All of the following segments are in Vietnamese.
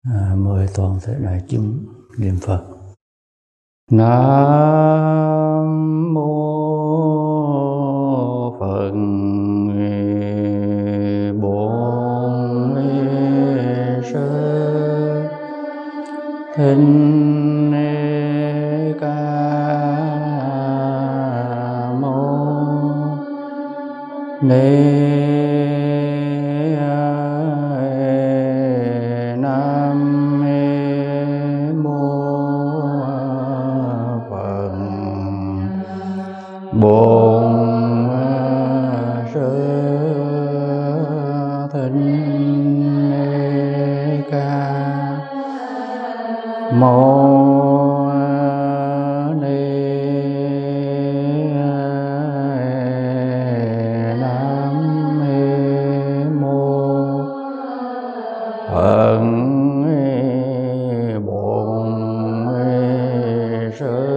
Mời toàn thể đại chúng niệm Phật. Nam mô Phật. Bổn Sư Thích Ca Mâu Ni. Bổn Sư Thích Ca Mâu Ni. Nam mô Phật. Bổn Sư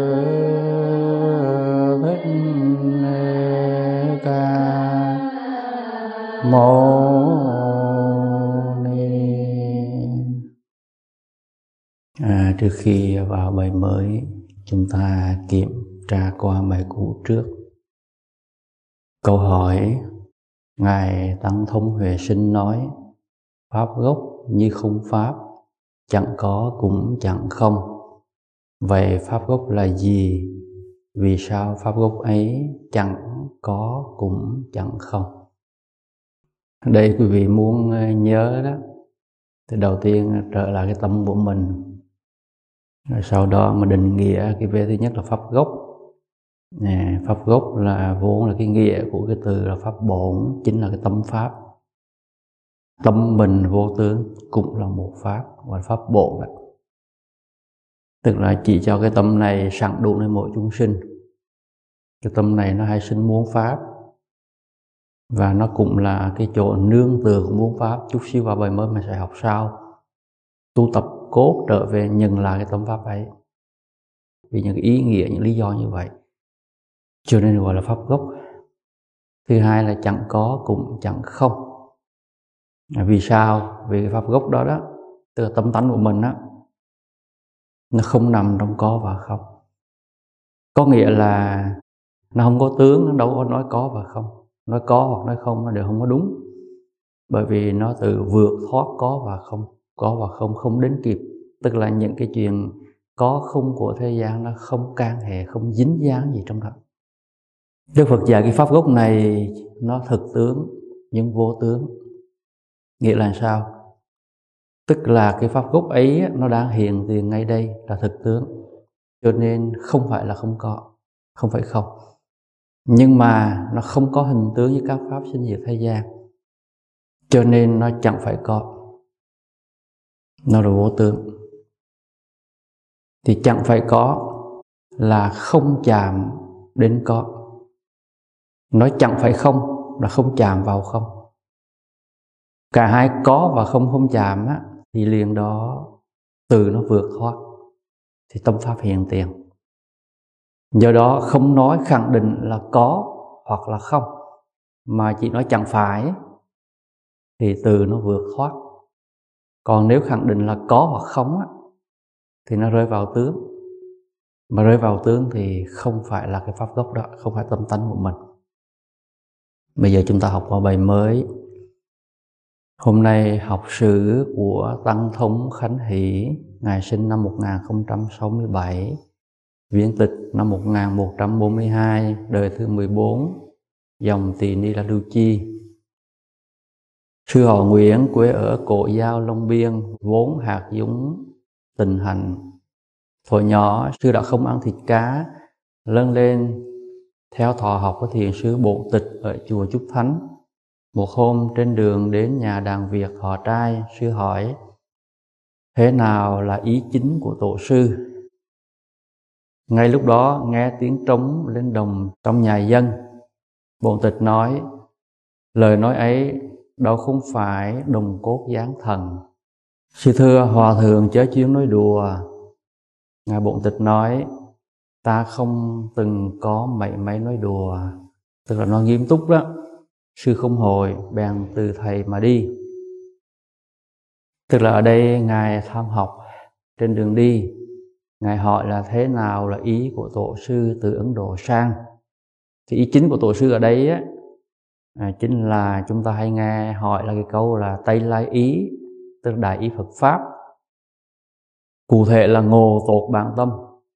Mâu Ni. Trước khi vào bài mới, chúng ta kiểm tra qua bài cũ trước. Câu hỏi Ngài Tăng Thông Huệ Sinh nói: Pháp gốc như không pháp, chẳng có cũng chẳng không. Vậy Pháp gốc là gì? Vì sao Pháp gốc ấy chẳng có cũng chẳng không? Đây quý vị muốn nhớ đó, thì đầu tiên trở lại cái tâm của mình, rồi sau đó mà định nghĩa cái về thứ nhất là pháp gốc. Pháp gốc là vốn là cái nghĩa của cái từ là pháp bổn, chính là cái tâm pháp. Tâm mình vô tướng cũng là một pháp, gọi là pháp bổn đó. Tức là chỉ cho cái tâm này sẵn đủ nơi mỗi chúng sinh. Cái tâm này nó hay sinh muốn pháp, và nó cũng là cái chỗ nương tựa của muốn pháp. Chút xíu vào bài mới mình sẽ học sau. Tu tập cốt trở về nhận lại cái tâm pháp ấy, vì những cái ý nghĩa, những lý do như vậy, cho nên gọi là pháp gốc. Thứ hai là chẳng có cũng chẳng không. Vì sao? Vì cái pháp gốc đó đó, tức là tâm tánh của mình đó, nó không nằm trong có và không. Có nghĩa là nó không có tướng, nó đâu có nói có và không. Nói có hoặc nói không nó đều không có đúng, bởi vì nó tự vượt thoát có và không. Có và không không đến kịp, tức là những cái chuyện có không của thế gian nó không can hệ, không dính dáng gì trong đó. Đức Phật dạy cái pháp gốc này nó thực tướng nhưng vô tướng. Nghĩa là sao? Tức là cái pháp gốc ấy nó đang hiện tiền ngay đây là thực tướng, cho nên không phải là không có, không phải không. Nhưng mà nó không có hình tướng như các pháp sinh diệt thế gian, cho nên nó chẳng phải có. Nó là vô tướng. Thì chẳng phải có là không chạm đến có. Nói chẳng phải không là không chạm vào không. Cả hai có và không không chạm á, thì liền đó từ nó vượt thoát, thì tâm pháp hiện tiền. Do đó không nói khẳng định là có hoặc là không, mà chỉ nói chẳng phải, thì từ nó vượt thoát. Còn nếu khẳng định là có hoặc không á, thì nó rơi vào tướng. Mà rơi vào tướng thì không phải là cái pháp gốc đó, không phải tâm tánh của mình. Bây giờ chúng ta học qua bài mới. Hôm nay học sử của Tăng Thống Khánh Hỷ. Ngài sinh năm 1067, viễn tịch năm 1142, đời thứ 14, dòng Tỳ Ni La Đu Chi. Sư họ Nguyễn, quê ở Cổ Giao, Long Biên, vốn hạt giống Tịnh Hạnh. Thuở nhỏ sư đã không ăn thịt cá, lớn lên theo thọ học của thiền sư Bổn Tịch ở chùa Trúc Thánh. Một hôm trên đường đến nhà đàn Việt họ trai, sư hỏi: thế nào là ý chính của tổ sư? Ngay lúc đó nghe tiếng trống lên đồng trong nhà dân. Bổn Tịch nói: lời nói ấy đâu không phải đồng cốt giáng thần. Sư thưa hòa thượng chớ chuyên nói đùa. Ngài Bổn Tịch nói: ta không từng có mấy nói đùa. Tức là nó nghiêm túc đó. Sư không hồi, bèn từ thầy mà đi. Tức là ở đây Ngài tham học trên đường đi, Ngài hỏi là thế nào là ý của tổ sư từ Ấn Độ sang. Thì ý chính của tổ sư ở đây á, chính là chúng ta hay nghe hỏi là cái câu là Tây Lai ý, tức là đại ý Phật Pháp. Cụ thể là ngộ tột bản tâm.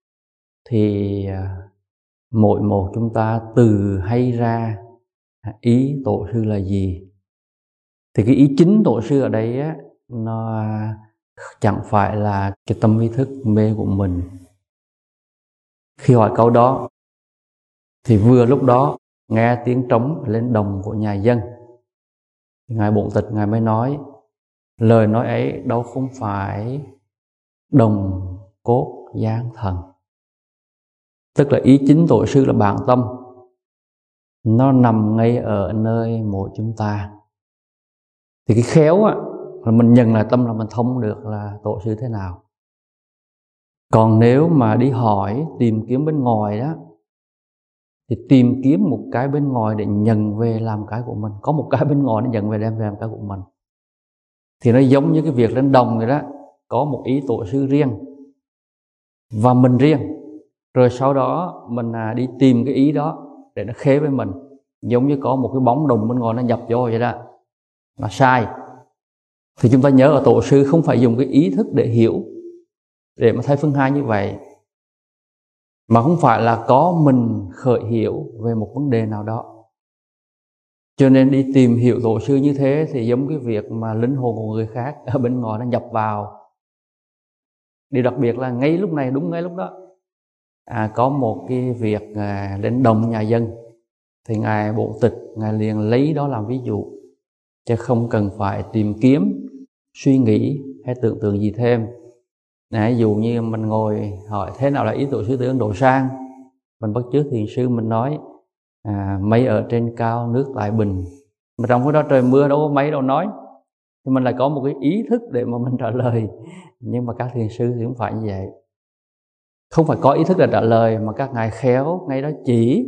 Thì mỗi một chúng ta từ hay ra ý tổ sư là gì. Thì cái ý chính tổ sư ở đây á, nó chẳng phải là cái tâm ý thức mê của mình. Khi hỏi câu đó thì vừa lúc đó nghe tiếng trống lên đồng của nhà dân. Ngài Bổn Tịch Ngài mới nói lời nói ấy đâu không phải đồng cốt giáng thần. Tức là ý chính tổ sư là bản tâm, nó nằm ngay ở nơi mỗi chúng ta. Thì cái khéo á, là mình nhận lại tâm là mình thông được là tổ sư thế nào. Còn nếu mà đi hỏi tìm kiếm bên ngoài đó, thì tìm kiếm một cái bên ngoài để nhận về làm cái của mình. Có một cái bên ngoài để nhận về đem về làm cái của mình. Thì nó giống như cái việc lên đồng rồi đó. Có một ý tổ sư riêng và mình riêng. Rồi sau đó mình đi tìm cái ý đó để nó khế với mình. Giống như có một cái bóng đồng bên ngoài nó nhập vô vậy đó. Nó sai. Thì chúng ta nhớ ở tổ sư không phải dùng cái ý thức để hiểu, để mà thấy phân hai như vậy, mà không phải là có mình khởi hiểu về một vấn đề nào đó. Cho nên đi tìm hiểu tổ sư như thế thì giống cái việc mà linh hồn của người khác ở bên ngoài nó nhập vào. Điều đặc biệt là ngay lúc này, đúng ngay lúc đó, có một cái việc lên đồng nhà dân, thì Ngài Bổn Tịch Ngài liền lấy đó làm ví dụ, chứ không cần phải tìm kiếm, suy nghĩ hay tưởng tượng gì thêm. Ví dụ như mình ngồi hỏi thế nào là ý tổ sư từ Ấn Độ sang, mình bắt chước thiền sư mình nói mây ở trên cao nước tại bình, mà trong cái đó trời mưa đâu có mấy đâu nói, thì mình lại có một cái ý thức để mà mình trả lời. Nhưng mà các thiền sư thì không phải như vậy, không phải có ý thức để trả lời, mà các ngài khéo ngay đó chỉ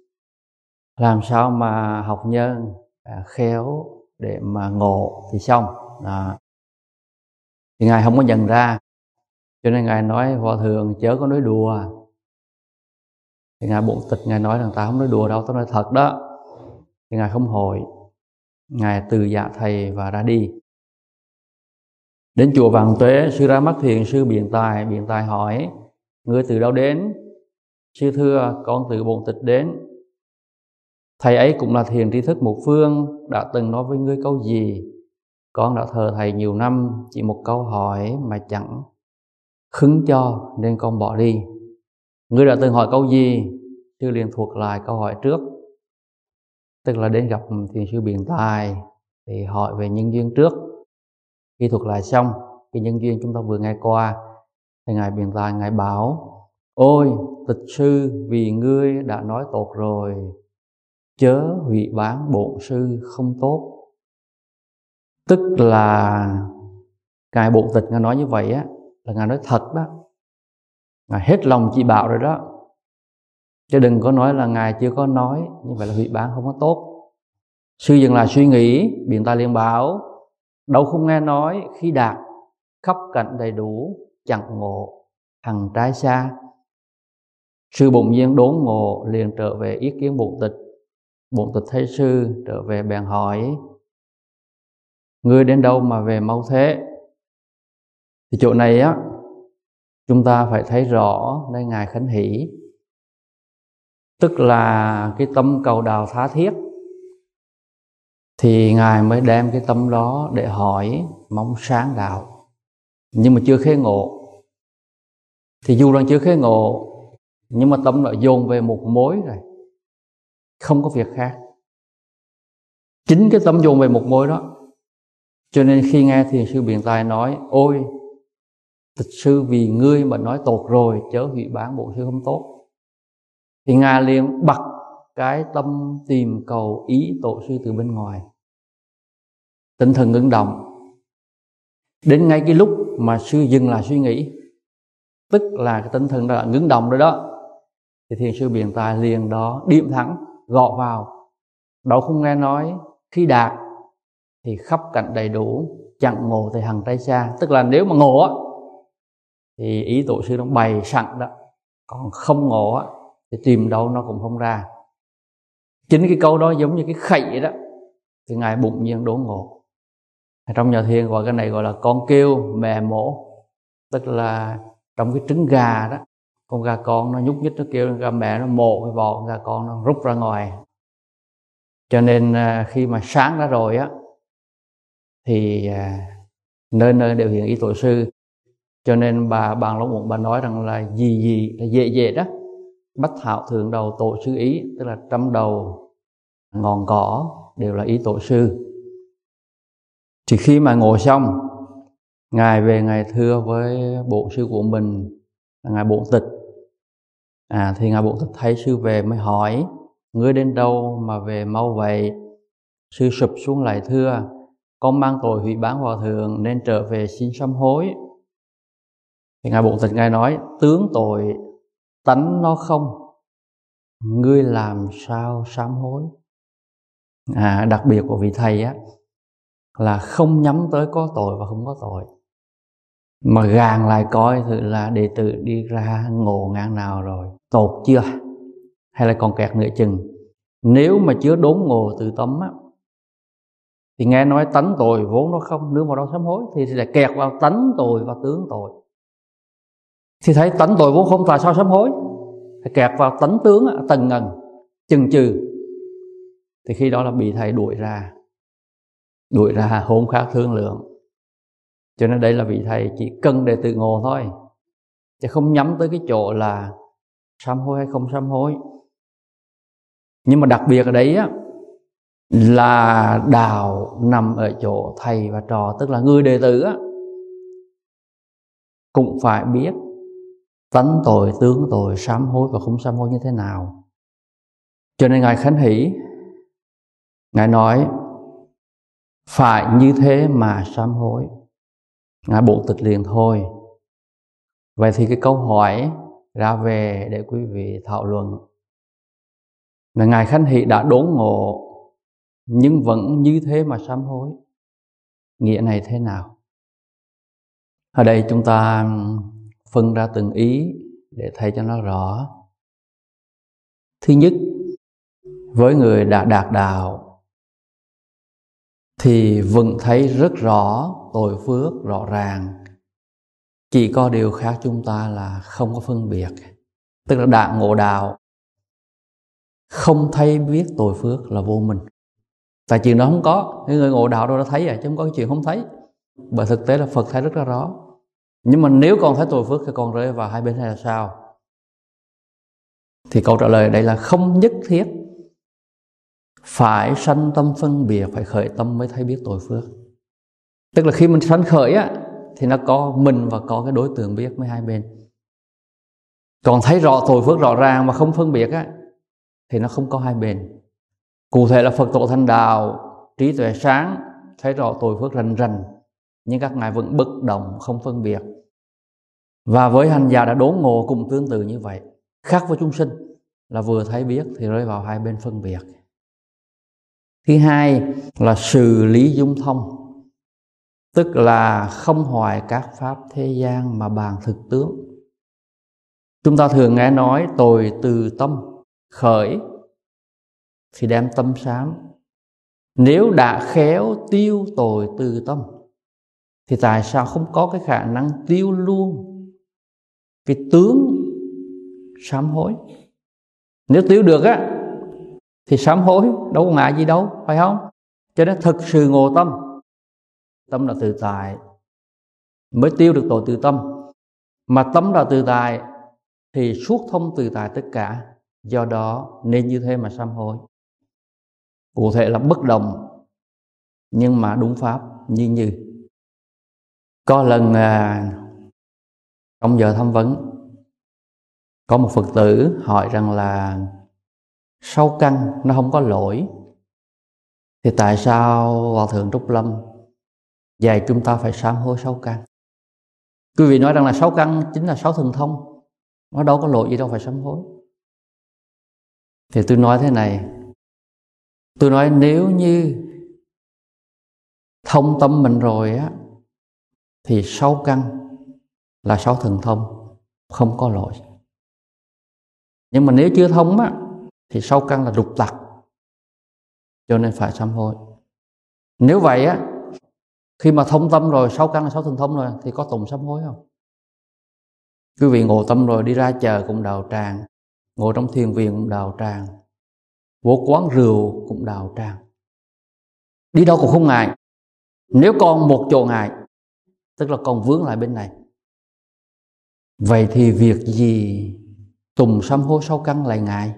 làm sao mà học nhân khéo để mà ngộ thì xong. Thì ngài không có nhận ra, cho nên ngài nói hòa thượng chớ có nói đùa. Thì ngài Bổn Tịch ngài nói rằng ta không nói đùa đâu, ta nói thật đó. Thì ngài không hồi, ngài từ dạ thầy và ra đi. Đến chùa Vạn Tuế, sư ra mắt thiền sư Biện Tài hỏi: ngươi từ đâu đến? Sư thưa con từ Bổn Tịch đến. Thầy ấy cũng là thiền tri thức một phương, đã từng nói với ngươi câu gì? Con đã thờ thầy nhiều năm, chỉ một câu hỏi mà chẳng khứng cho nên con bỏ đi. Ngươi đã từng hỏi câu gì? Sư liền thuộc lại câu hỏi trước. Tức là đến gặp thiền sư Biện Tài thì hỏi về nhân duyên trước. Khi thuộc lại xong cái nhân duyên chúng ta vừa nghe qua, thì ngài Biện Tài ngài bảo: ôi tịch sư, vì ngươi đã nói tốt rồi, chớ hủy bán bổn sư không tốt. Tức là ngài Bổn Tịch ngài nói như vậy á, là ngài nói thật đó, ngài hết lòng chỉ bảo rồi đó, chứ đừng có nói là ngài chưa có nói, như vậy là hủy bán không có tốt. Sư dừng lại suy nghĩ, Biện Tài liền bảo: đâu không nghe nói khi đạt khắp cảnh đầy đủ, chẳng ngộ hằng trái xa. Sư bỗng nhiên đốn ngộ, liền trở về ý kiến Bổn Tịch. Bổn Tịch thấy sư trở về bèn hỏi: ngươi đến đâu mà về mau thế? Thì chỗ này á, chúng ta phải thấy rõ nơi ngài khánh hỷ, tức là cái tâm cầu đào tha thiết, thì ngài mới đem cái tâm đó để hỏi mong sáng đạo. Nhưng mà chưa khế ngộ, thì dù là chưa khế ngộ, nhưng mà tâm đã dồn về một mối rồi, không có việc khác. Chính cái tâm dồn về một mối đó, cho nên khi nghe thiền sư Biện Tài nói: ôi tịch sư, vì ngươi mà nói tốt rồi, chớ hủy bán bổn sư không tốt, thì ngài liền bật cái tâm tìm cầu ý tổ sư từ bên ngoài. Tinh thần ngưng động. Đến ngay cái lúc mà sư dừng lại suy nghĩ, tức là cái tinh thần đã ngưng động rồi đó, thì thiền sư Biện Tài liền đó điểm thẳng gõ vào: đâu không nghe nói khi đạt thì khắp cảnh đầy đủ, chẳng ngộ thì hằng trái xa. Tức là nếu mà ngộ á thì ý tổ sư nó bày sẵn đó, còn không ngộ á thì tìm đâu nó cũng không ra. Chính cái câu đó giống như cái khậy đó thì ngài bỗng nhiên đốn ngộ. Trong nhà thiền gọi cái này gọi là con kêu mẹ mổ. Tức là trong cái trứng gà đó, con gà con nó nhúc nhích, nó kêu gà mẹ nó mổ cái vỏ con gà con, nó rút ra ngoài. Cho nên khi mà sáng ra rồi á thì nơi nơi đều hiện ý tổ sư. Cho nên bà Bàn Long Uẩn bà nói rằng là gì là dễ đó, bách thảo thượng đầu tổ sư ý. Tức là trăm đầu ngọn cỏ đều là ý tổ sư. Thì khi mà ngồi xong, ngài về ngài thưa với bộ sư của mình là ngài Bổn Tịch. Thì ngài Bổn Tịch thấy sư về mới hỏi: ngươi đến đâu mà về mau vậy? Sư sụp xuống lại thưa: con mang tội hủy bán hòa thượng nên trở về xin sám hối. Thì ngài Bổn Tịch ngài nói: tướng tội tánh nó không, ngươi làm sao sám hối? Đặc biệt của vị thầy á là không nhắm tới có tội và không có tội, mà gàn lại coi thử là đệ tử đi ra ngộ ngang nào rồi, tột chưa, hay là còn kẹt nửa chừng. Nếu mà chưa đốn ngộ tự tâm á thì nghe nói tánh tội vốn nó không, nương vào đâu sám hối, thì lại kẹt vào tánh tội và tướng tội. Thì thấy tánh tội vốn không, tại sao sám hối? Thì kẹt vào tánh tướng tầng ngần chừng chừ, thì khi đó là bị thầy đuổi ra hôn khác thương lượng. Cho nên đây là vị thầy chỉ cần để tự ngộ thôi, chứ không nhắm tới cái chỗ là sám hối hay không sám hối. Nhưng mà đặc biệt ở đấy á là đạo nằm ở chỗ thầy và trò, tức là người đệ tử á cũng phải biết tánh tội, tướng tội, sám hối và không sám hối như thế nào. Cho nên ngài Khánh Hỷ ngài nói phải như thế mà sám hối. Ngài Bổn Tịch liền thôi. Vậy thì cái câu hỏi ra về để quý vị thảo luận là ngài Khánh Hỷ đã đốn ngộ nhưng vẫn như thế mà sám hối, nghĩa này thế nào? Ở đây chúng ta phân ra từng ý để thấy cho nó rõ. Thứ nhất, với người đã đạt đạo thì vẫn thấy rất rõ tội phước rõ ràng. Chỉ có điều khác chúng ta là không có phân biệt. Tức là đạt ngộ đạo không thấy biết tội phước là vô minh. Tại chuyện đó không có, người ngộ đạo đâu đã thấy chứ không có cái chuyện không thấy. Bởi thực tế là Phật thấy rất là rõ. Nhưng mà nếu còn thấy tội phước thì còn rơi vào hai bên hay là sao? Thì câu trả lời ở đây là không nhất thiết phải sanh tâm phân biệt, phải khởi tâm mới thấy biết tội phước. Tức là khi mình sanh khởi á thì nó có mình và có cái đối tượng biết với hai bên. Còn thấy rõ tội phước rõ ràng mà không phân biệt á thì nó không có hai bên. Cụ thể là Phật tổ thành đạo, trí tuệ sáng, thấy rõ tội phước rành rành, nhưng các ngài vẫn bất động không phân biệt. Và với hành giả đã đốn ngộ cũng tương tự như vậy. Khác với chúng sinh là vừa thấy biết thì rơi vào hai bên phân biệt. Thứ hai là xử lý dung thông, tức là không hoài các pháp thế gian mà bàn thực tướng. Chúng ta thường nghe nói tội từ tâm khởi thì đem tâm sám. Nếu đã khéo tiêu tội từ tâm thì tại sao không có cái khả năng tiêu luôn cái tướng sám hối? Nếu tiêu được á thì sám hối đâu có ngại gì đâu, phải không? Cho nên thực sự ngộ tâm, tâm là tự tại mới tiêu được tội từ tâm. Mà tâm là tự tại thì suốt thông tự tại tất cả. Do đó nên như thế mà sám hối. Cụ thể là bất động nhưng mà đúng pháp như. Có lần trong giờ tham vấn, có một Phật tử hỏi rằng là sáu căn nó không có lỗi thì tại sao Hòa Thượng Trúc Lâm dạy chúng ta phải sám hối sáu căn? Quý vị nói rằng là sáu căn chính là sáu thần thông, nó đâu có lỗi gì đâu phải sám hối. Thì tôi nói thế này, tôi nói nếu như thông tâm mình rồi á thì 6 căn là 6 thần thông, không có lỗi. Nhưng mà nếu chưa thông á thì 6 căn là trục trặc, cho nên phải sám hối. Nếu vậy á, khi mà thông tâm rồi, 6 căn là 6 thần thông rồi, thì có tùng sám hối không? Quý vị ngộ tâm rồi, đi ra chợ cũng đào tràng, ngồi trong thiền viện cũng đào tràng, vô quán rượu cũng đào tràng, đi đâu cũng không ngại. Nếu còn một chỗ ngại, tức là còn vướng lại bên này. Vậy thì việc gì tùng sám hối 6 căn lại ngại?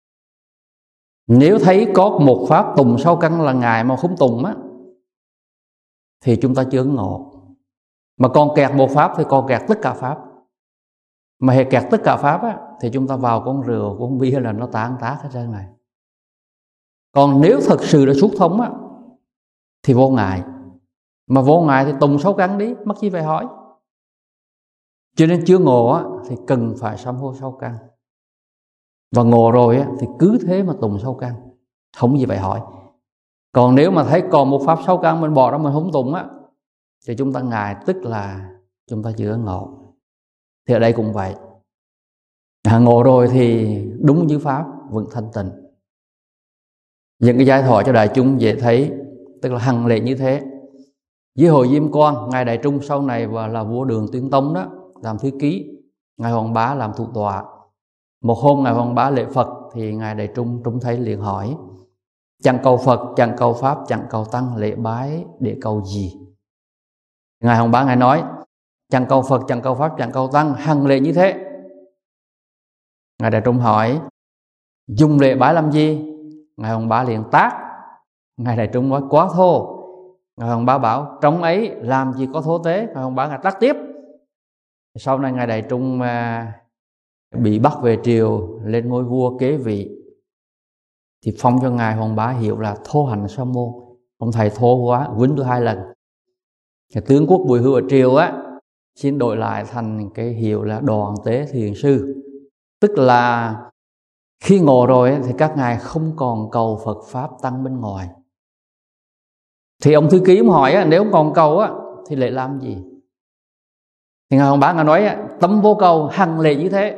Nếu thấy có một pháp tùng 6 căn là ngại mà không tùng á, thì chúng ta chưa ngộ. Mà còn kẹt một pháp thì còn kẹt tất cả pháp. Mà hệ kẹt tất cả pháp á, thì chúng ta vào con rượu, con bia là nó tan tác hết trơn này. Còn nếu thật sự đã xuất thông á, thì vô ngại. Mà vô ngại thì tùng 6 căn đi, mắc gì phải hỏi. Cho nên chưa ngộ á, thì cần phải sám hối 6 căn. Và ngộ rồi á, thì cứ thế mà tùng 6 căn, không gì phải hỏi. Còn nếu mà thấy còn một pháp 6 căn mình bỏ ra mình không tùng á, thì chúng ta ngại, tức là chúng ta chưa ngộ. Thì ở đây cũng vậy. Ngộ rồi thì đúng như pháp vẫn thanh tịnh. Những cái giải thoại cho đại chúng dễ thấy, tức là hằng lệ như thế. Dưới hồi Diêm Quang, ngài Đại Trung sau này và là vua Đường Tuyên Tông đó, làm thư ký, ngài Hoàng Bá làm thủ tọa. Một hôm ngài Hoàng Bá lễ Phật thì ngài Đại Trung trông thấy liền hỏi: chẳng cầu Phật, chẳng cầu Pháp, chẳng cầu Tăng, lễ bái để cầu gì? Ngài Hoàng Bá ngài nói: chẳng cầu Phật, chẳng cầu Pháp, chẳng cầu Tăng, hằng lễ như thế. Ngài Đại Trung hỏi: dùng lễ bái làm gì? Ngài Hoàng Bá liền tát. Ngài Đại Trung nói: quá thô. Ngài Hoàng Bá bảo: trong ấy làm gì có thô tế? Ngài Hoàng Bá ngài tát tiếp. Sau này ngài Đại Trung bị bắt về triều, lên ngôi vua kế vị, thì phong cho ngài Hoàng Bá hiệu là Thô Hành Sa Môn. Ông thầy thô quá, quýnh tôi 2 lần. Cái tướng quốc Bùi Hưu ở triều á, xin đổi lại thành cái hiệu là Đoàn Tế Thiền Sư. Tức là khi ngộ rồi thì các ngài không còn cầu Phật Pháp Tăng bên ngoài. Thì ông thư ký ông hỏi nếu còn cầu á thì lễ làm gì? Thì ngài Hoàng Bá ngài nói: tâm vô cầu, hằng lễ như thế.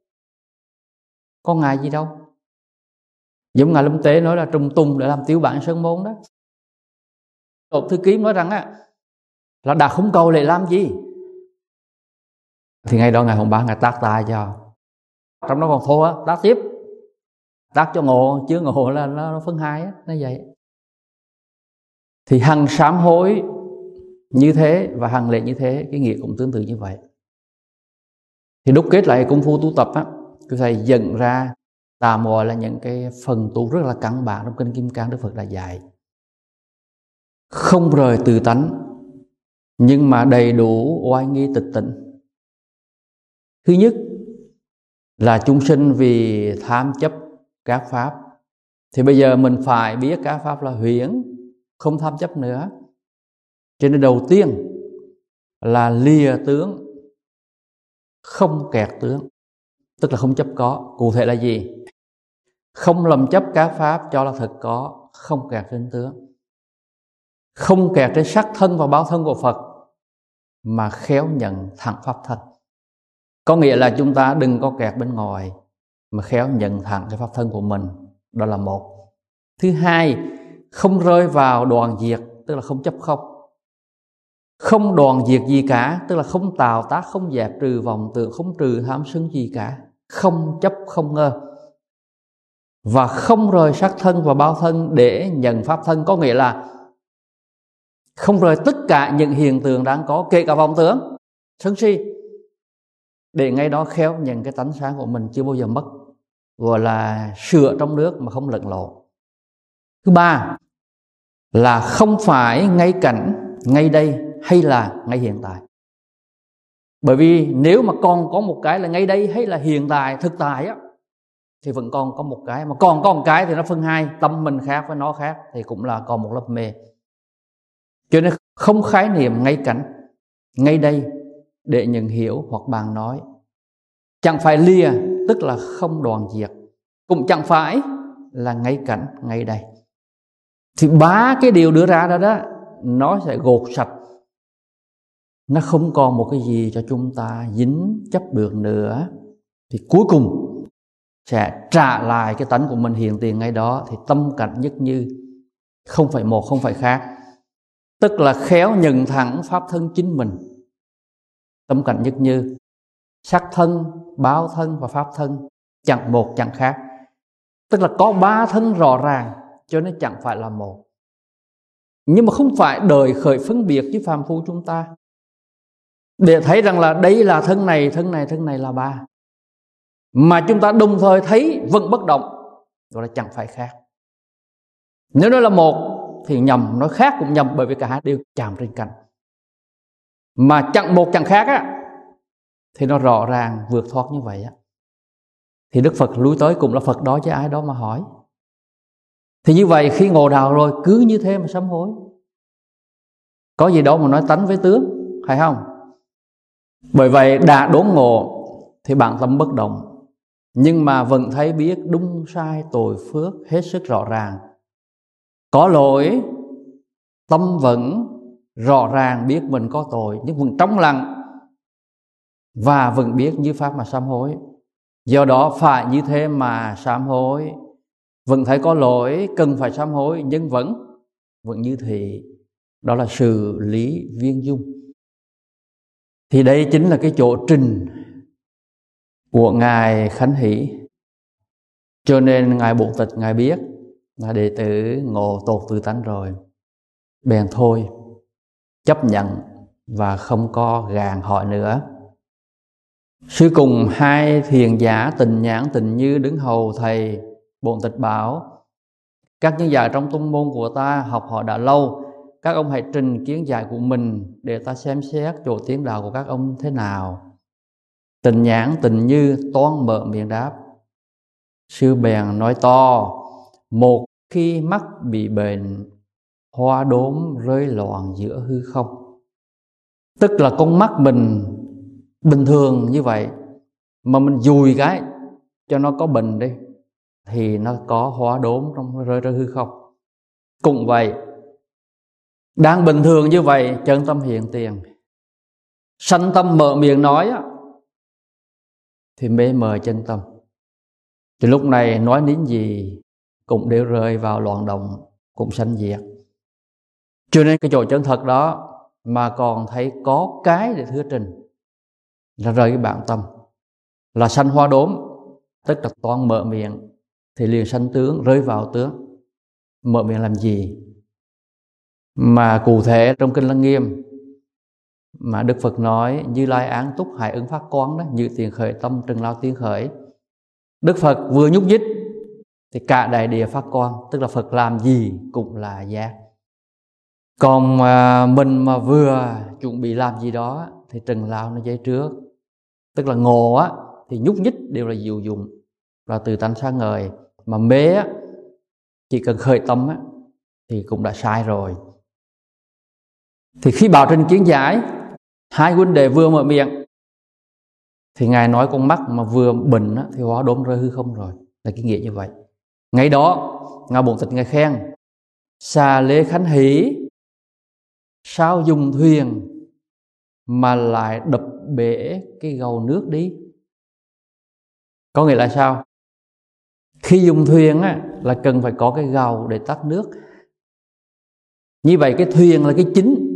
Có ngài gì đâu. Giống ngài Lâm Tế nói là trùng tùng để làm tiểu bản sơn môn đó. Ông thư ký nói rằng là đã không cầu lễ làm gì. Thì ngay đó ngài Hoàng Bá ngài tát tay cho. Trong đó còn thô á, tát tiếp. Tát cho ngộ, chứ ngộ là nó phân hai á, nó vậy. Thì hằng sám hối như thế và hằng lễ như thế, cái nghĩa cũng tương tự như vậy. Thì đúc kết lại công phu tu tập á, cứ thầy dẫn ra tạm gọi là những cái phần tu rất là căn bản trong kinh Kim Cang Đức Phật đã dạy. Không rời từ tánh, nhưng mà đầy đủ oai nghi tịch tịnh. Thứ nhất là chúng sinh vì tham chấp các pháp, thì bây giờ mình phải biết các pháp là huyễn, không tham chấp nữa. Cho nên đầu tiên là lìa tướng, không kẹt tướng, tức là không chấp có. Cụ thể là gì? Không lầm chấp các pháp cho là thật có, không kẹt trên tướng, không kẹt trên sắc thân và báo thân của Phật, mà khéo nhận thẳng pháp thân. Có nghĩa là chúng ta đừng có kẹt bên ngoài, mà khéo nhận thẳng cái pháp thân của mình. Đó là một. Thứ hai, không rơi vào đoàn diệt, tức là không chấp không. Không đoàn diệt gì cả, tức là không tạo tác, không dẹp trừ vọng tưởng, không trừ tham sân gì cả. Không chấp không ngơ. Và không rời sắc thân và báo thân để nhận pháp thân. Có nghĩa là không rời tất cả những hiện tượng đang có, kể cả vọng tưởng, sân si, để ngay đó khéo nhận cái tánh sáng của mình chưa bao giờ mất, gọi là sửa trong nước mà không lẫn lộn. Thứ ba là không phải ngay cảnh, ngay đây hay là ngay hiện tại. Bởi vì nếu mà còn có một cái là ngay đây hay là hiện tại, thực tại á, thì vẫn còn có một cái. Mà còn có một cái thì nó phân hai, tâm mình khác với nó khác, thì cũng là còn một lớp mê. Cho nên không khái niệm ngay cảnh, ngay đây để nhận hiểu hoặc bàn nói. Chẳng phải lìa, tức là không đoàn diệt, cũng chẳng phải là ngay cảnh, ngay đây. Thì ba cái điều đưa ra đó nó sẽ gột sạch, nó không còn một cái gì cho chúng ta dính chấp được nữa, thì cuối cùng sẽ trả lại cái tánh của mình hiện tiền ngay đó. Thì tâm cảnh nhất như, không phải một không phải khác, tức là khéo nhận thẳng pháp thân chính mình. Tâm cảnh nhất như, sắc thân, báo thân và pháp thân chẳng một chẳng khác, tức là có ba thân rõ ràng, cho nên chẳng phải là một. Nhưng mà không phải đời khởi phân biệt với phàm phu chúng ta để thấy rằng là đây là thân này, thân này, thân này là ba, mà chúng ta đồng thời thấy vẫn bất động, gọi là chẳng phải khác. Nếu nói là một thì nhầm, nói khác cũng nhầm, bởi vì cả hai đều chạm trên cảnh. Mà chẳng một chẳng khác á, thì nó rõ ràng vượt thoát như vậy á. Thì Đức Phật lui tới cũng là Phật đó chứ ai đó mà hỏi. Thì như vậy khi ngộ đạo rồi cứ như thế mà sám hối. Có gì đâu mà nói tánh với tướng, phải không? Bởi vậy đã đốn ngộ thì bản tâm bất động, nhưng mà vẫn thấy biết đúng sai tội phước hết sức rõ ràng. Có lỗi, tâm vẫn rõ ràng biết mình có tội, nhưng vẫn trong lặng và vẫn biết như pháp mà sám hối. Do đó phải như thế mà sám hối. Vẫn thấy có lỗi, cần phải sám hối, nhưng vẫn như thị. Đó là xử lý viên dung. Thì đây chính là cái chỗ trình của Ngài Khánh Hỷ. Cho nên Ngài Bổn Tịch Ngài biết là đệ tử ngộ tột tự tánh rồi, bèn thôi chấp nhận và không có gàn hỏi nữa. Sư cùng hai thiền giả Tình Nhãn, Tình Như đứng hầu thầy Bổn Tịch bảo: các nhân giả trong tông môn của ta học hỏi đã lâu, các ông hãy trình kiến giải của mình để ta xem xét chỗ tiến đạo của các ông thế nào. Tình Nhãn, Tình Như toan mở miệng đáp. Sư bèn nói to: một khi mắt bị bệnh, hoa đốm rơi loạn giữa hư không. Tức là con mắt mình bình thường như vậy, mà mình dùi cái cho nó có bệnh đi, thì nó có hoa đốm trong rơi ra hư không. Cũng vậy, đang bình thường như vậy, chân tâm hiện tiền, sanh tâm mở miệng nói á, thì mê mờ chân tâm. Thì lúc này nói đến gì cũng đều rơi vào loạn động, cũng sanh diệt. Cho nên cái chỗ chân thật đó mà còn thấy có cái để thưa trình là rơi cái bản tâm, là sanh hoa đốm, tức là toàn mở miệng thì liền sanh tướng, rơi vào tướng. Mở miệng làm gì? Mà cụ thể trong Kinh Lăng Nghiêm mà Đức Phật nói: Như Lai án túc hải ứng phát quán đó, như tiền khởi tâm trừng lao tiên khởi. Đức Phật vừa nhúc nhích thì cả đại địa phát quang, tức là Phật làm gì cũng là giác. Còn mình mà vừa chuẩn bị làm gì đó thì trừng lao nó dây trước, tức là ngộ á thì nhúc nhích đều là diệu dụng, là từ tánh sáng ngời. Mà mê á, chỉ cần khởi tâm á thì cũng đã sai rồi. Thì khi bảo trình kiến giải, hai huynh đệ vừa mở miệng thì Ngài nói con mắt mà vừa bệnh á, thì hóa đốm rơi hư không rồi, là cái nghĩa như vậy. Ngay đó Ngài Bổn Tịch Ngài khen: Xà Lê Khánh Hỷ sao dùng thuyền mà lại đập bể cái gầu nước đi. Có nghĩa là sao? Khi dùng thuyền á, là cần phải có cái gầu để tắt nước. Như vậy cái thuyền là cái chính,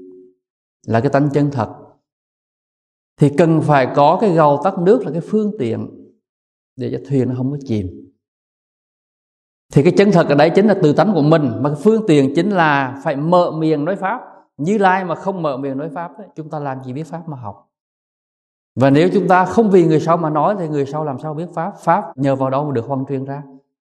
là cái tánh chân thật, thì cần phải có cái gầu tắt nước là cái phương tiện để cho thuyền nó không có chìm. Thì cái chân thật ở đấy chính là từ tánh của mình, mà cái phương tiện chính là phải mở miệng nói pháp. Như Lai mà không mở miệng nói pháp ấy, chúng ta làm gì biết pháp mà học. Và nếu chúng ta không vì người sau mà nói thì người sau làm sao biết pháp? Pháp nhờ vào đâu mà được hoằng truyền ra?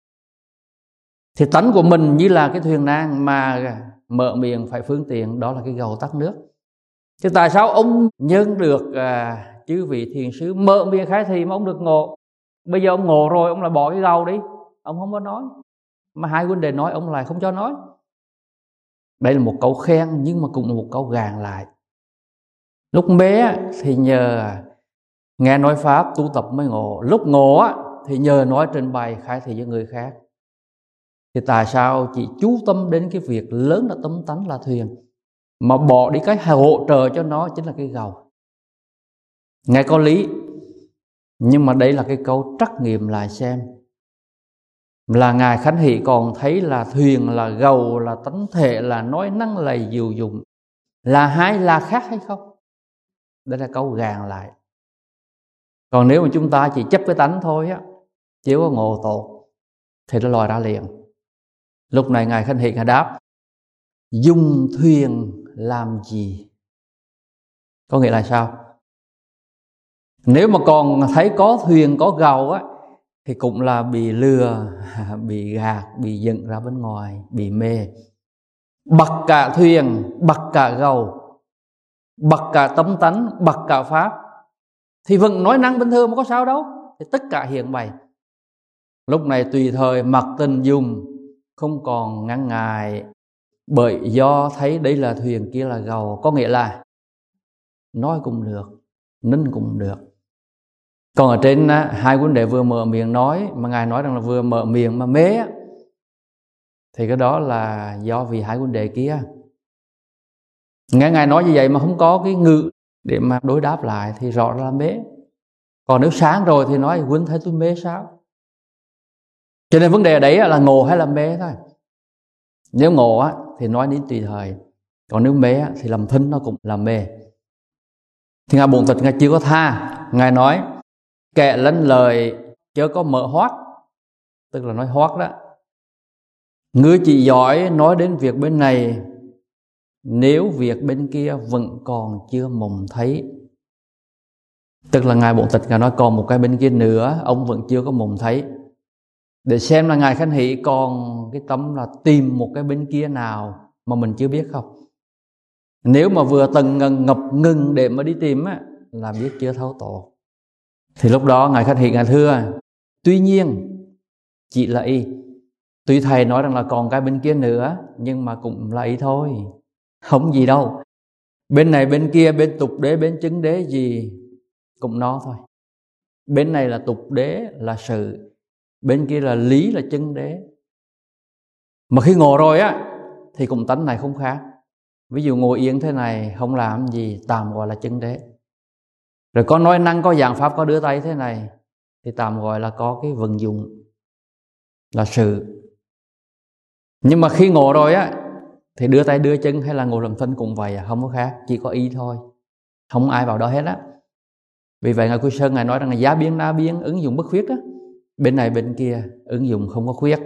Thì tánh của mình như là cái thuyền nan mà mở miệng phải phương tiện, đó là cái gầu tắt nước. Chứ tại sao ông nhân được chư vị thiền sứ mở miệng khai thị mà ông được ngộ? Bây giờ ông ngộ rồi, ông lại bỏ cái gầu đi, ông không có nói. Mà hai huynh đệ nói ông lại không cho nói. Đây là một câu khen, nhưng mà cũng là một câu gàn lại. Lúc bé thì nhờ nghe nói pháp tu tập mới ngộ, lúc ngộ thì nhờ nói trình bày khai thị cho người khác. Thì tại sao chỉ chú tâm đến cái việc lớn là tấm tánh là thuyền, mà bỏ đi cái hỗ trợ cho nó chính là cái gầu? Nghe có lý, nhưng mà đây là cái câu trắc nghiệm lại xem là Ngài Khánh Hỷ còn thấy là thuyền, là gầu, là tánh thể, là nói năng, là diệu dụng, là hai là khác hay không? Đây là câu gàn lại. Còn nếu mà chúng ta chỉ chấp cái tánh thôi á, chỉ có ngộ tột, thì nó lòi ra liền. Lúc này Ngài Khánh Hỷ Ngài đáp: dùng thuyền làm gì? Có nghĩa là sao? Nếu mà còn thấy có thuyền có gầu á, thì cũng là bị lừa, bị gạt, bị dựng ra bên ngoài, bị mê. Bật cả thuyền, bật cả gầu, bật cả tấm tánh, bật cả pháp, thì vẫn nói năng bình thường mà có sao đâu. Thì tất cả hiện bày. Lúc này tùy thời mặc tình dùng, không còn ngăn ngại, bởi do thấy đây là thuyền, kia là gầu. Có nghĩa là nói cũng được, nín cũng được. Còn ở trên hai vấn đề vừa mở miệng nói, mà Ngài nói rằng là vừa mở miệng mà mê, thì cái đó là do vì hai vấn đề kia. Nghe Ngài nói như vậy mà không có cái ngữ để mà đối đáp lại thì rõ là mê. Còn nếu sáng rồi thì nói Huynh thấy tôi mê sao? Cho nên vấn đề ở đấy là ngộ hay là mê thôi. Nếu ngộ thì nói đến tùy thời, còn nếu mê thì làm thinh nó cũng là mê. Thì Ngài Bổn Tịch Ngài chưa có tha. Ngài nói kẻ lanh lời chớ có mở hoát, tức là nói hoát đó. Ngươi chỉ giỏi nói đến việc bên này, nếu việc bên kia vẫn còn chưa mộng thấy. Tức là Ngài Bổn Tịch Ngài nói còn một cái bên kia nữa ông vẫn chưa có mộng thấy, để xem là Ngài Khánh Hỷ còn cái tâm là tìm một cái bên kia nào mà mình chưa biết không. Nếu mà vừa từng ngập ngừng để mà đi tìm là biết chưa thấu tổ. Thì lúc đó Ngài Khánh Hỷ Ngài thưa: tuy nhiên chỉ là y. Tuy thầy nói rằng là còn cái bên kia nữa, nhưng mà cũng là y thôi, không gì đâu. Bên này bên kia, bên tục đế, bên chứng đế gì cũng nó thôi. Bên này là tục đế, là sự, bên kia là lý, là chứng đế. Mà khi ngộ rồi thì cũng tánh này không khác. Ví dụ ngồi yên thế này không làm gì, tạm gọi là chứng đế. Rồi có nói năng, có dạng pháp, có đưa tay thế này thì tạm gọi là có cái vận dụng, là sự. Nhưng mà khi ngộ rồi thì đưa tay đưa chân hay là ngồi làm thinh cũng vậy, không có khác, chỉ có ý thôi, không ai vào đó hết á. Vì vậy Ngài Quy Sơn Ngài nói rằng là giá biến đa biến, ứng dụng bất khuyết bên này bên kia ứng dụng không có khuyết.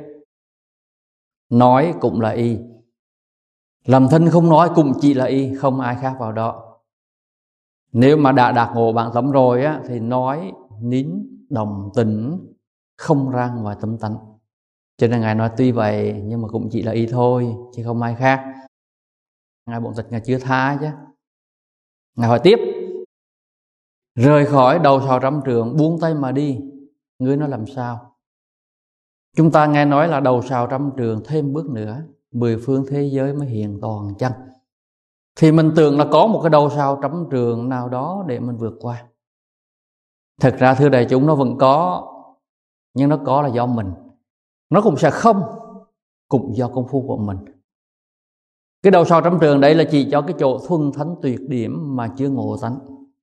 Nói cũng là y, làm thinh không nói cũng chỉ là y, không ai khác vào đó. Nếu mà đã đạt ngộ bản tâm rồi thì nói nín đồng tĩnh, không ra ngoài tâm tánh. Cho nên Ngài nói tuy vậy nhưng mà cũng chỉ là y thôi, chứ không ai khác. Ngài Bổn Tịch Ngài chưa tha chứ. Ngài hỏi tiếp: rời khỏi đầu sào trăm trường, buông tay mà đi, ngươi nói làm sao? Chúng ta nghe nói là đầu sào trăm trường, thêm bước nữa 10 phương thế giới mới hiện toàn chân. Thì mình tưởng là có một cái đầu sào trăm trường nào đó để mình vượt qua. Thật ra thưa đại chúng, nó vẫn có, nhưng nó có là do mình. Nó cũng sẽ không, cũng do công phu của mình. Cái đầu sào trăm trường đấy là chỉ cho cái chỗ thuần thánh tuyệt điểm mà chưa ngộ tánh.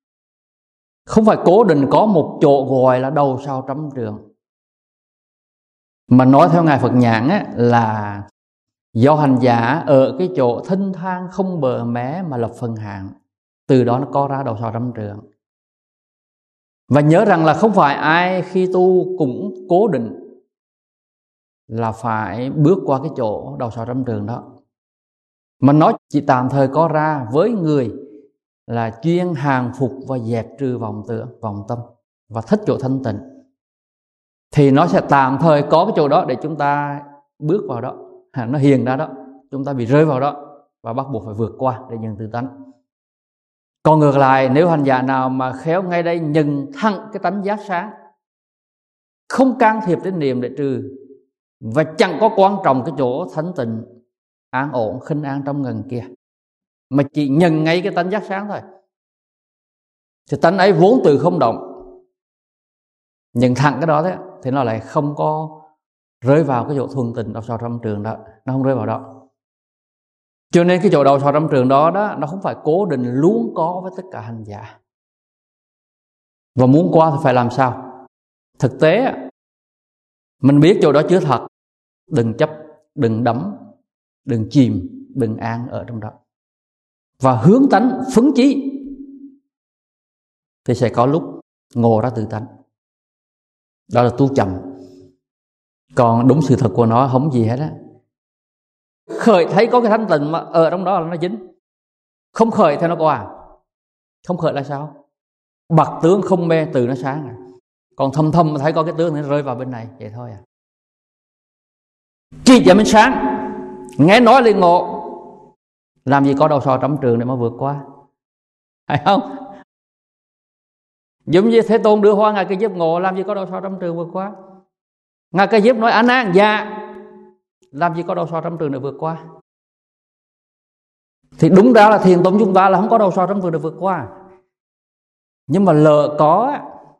Không phải cố định có một chỗ gọi là đầu sào trăm trường. Mà nói theo Ngài Phật Nhãn là do hành giả ở cái chỗ thênh thang không bờ mé mà lập phần hạng, từ đó nó có ra đầu sào trăm trường. Và nhớ rằng là không phải ai khi tu cũng cố định là phải bước qua cái chỗ đầu sào trăm trường đó, mà nó chỉ tạm thời có ra với người là chuyên hàng phục và dẹp trừ vọng tưởng, vọng tâm và thích chỗ thanh tịnh. Thì nó sẽ tạm thời có cái chỗ đó để chúng ta bước vào đó, nó hiện ra đó, chúng ta bị rơi vào đó và bắt buộc phải vượt qua để nhận tự tánh. Còn ngược lại, nếu hành giả nào mà khéo ngay đây nhận thẳng cái tánh giác sáng, không can thiệp đến niệm để trừ, và chẳng có quan trọng cái chỗ thánh tịnh an ổn khinh an trong ngần kia, mà chỉ nhận ngay cái tánh giác sáng thôi, thì tánh ấy vốn từ không động, nhận thẳng cái đó đấy, thì nó lại không có rơi vào cái chỗ thuần tịnh đầu sò trăm trường đó, nó không rơi vào đó. Cho nên cái chỗ đầu sò trăm trường đó nó không phải cố định luôn có với tất cả hành giả. Và muốn qua thì phải làm sao? Thực tế mình biết chỗ đó chưa thật, đừng chấp, đừng đắm, đừng chìm, đừng an ở trong đó, và hướng tánh phấn chí, thì sẽ có lúc ngộ ra tự tánh. Đó là tu chậm. Còn đúng sự thật của nó không gì hết á. Khởi thấy có cái thanh tịnh mà ở trong đó là nó dính, không khởi thì nó qua. Không khởi là sao? Bạc tướng không mê từ nó sáng à. Còn thầm thầm mà thấy có cái tướng nó rơi vào bên này, vậy thôi à. Chỉ cho mình sáng, nghe nói liền ngộ. Làm gì có đầu sò trăm trường để mà vượt qua, phải không? Giống như Thế Tôn đưa hoa Ngài Cây Diếp ngộ, làm gì có đầu sò trăm trường vượt qua. Ngài Cây Diếp nói A Nan, dạ, làm gì có đầu sò trăm trường để vượt qua. Thì đúng ra là thiền tông chúng ta là không có đầu sò trăm trường để vượt qua. Nhưng mà lỡ có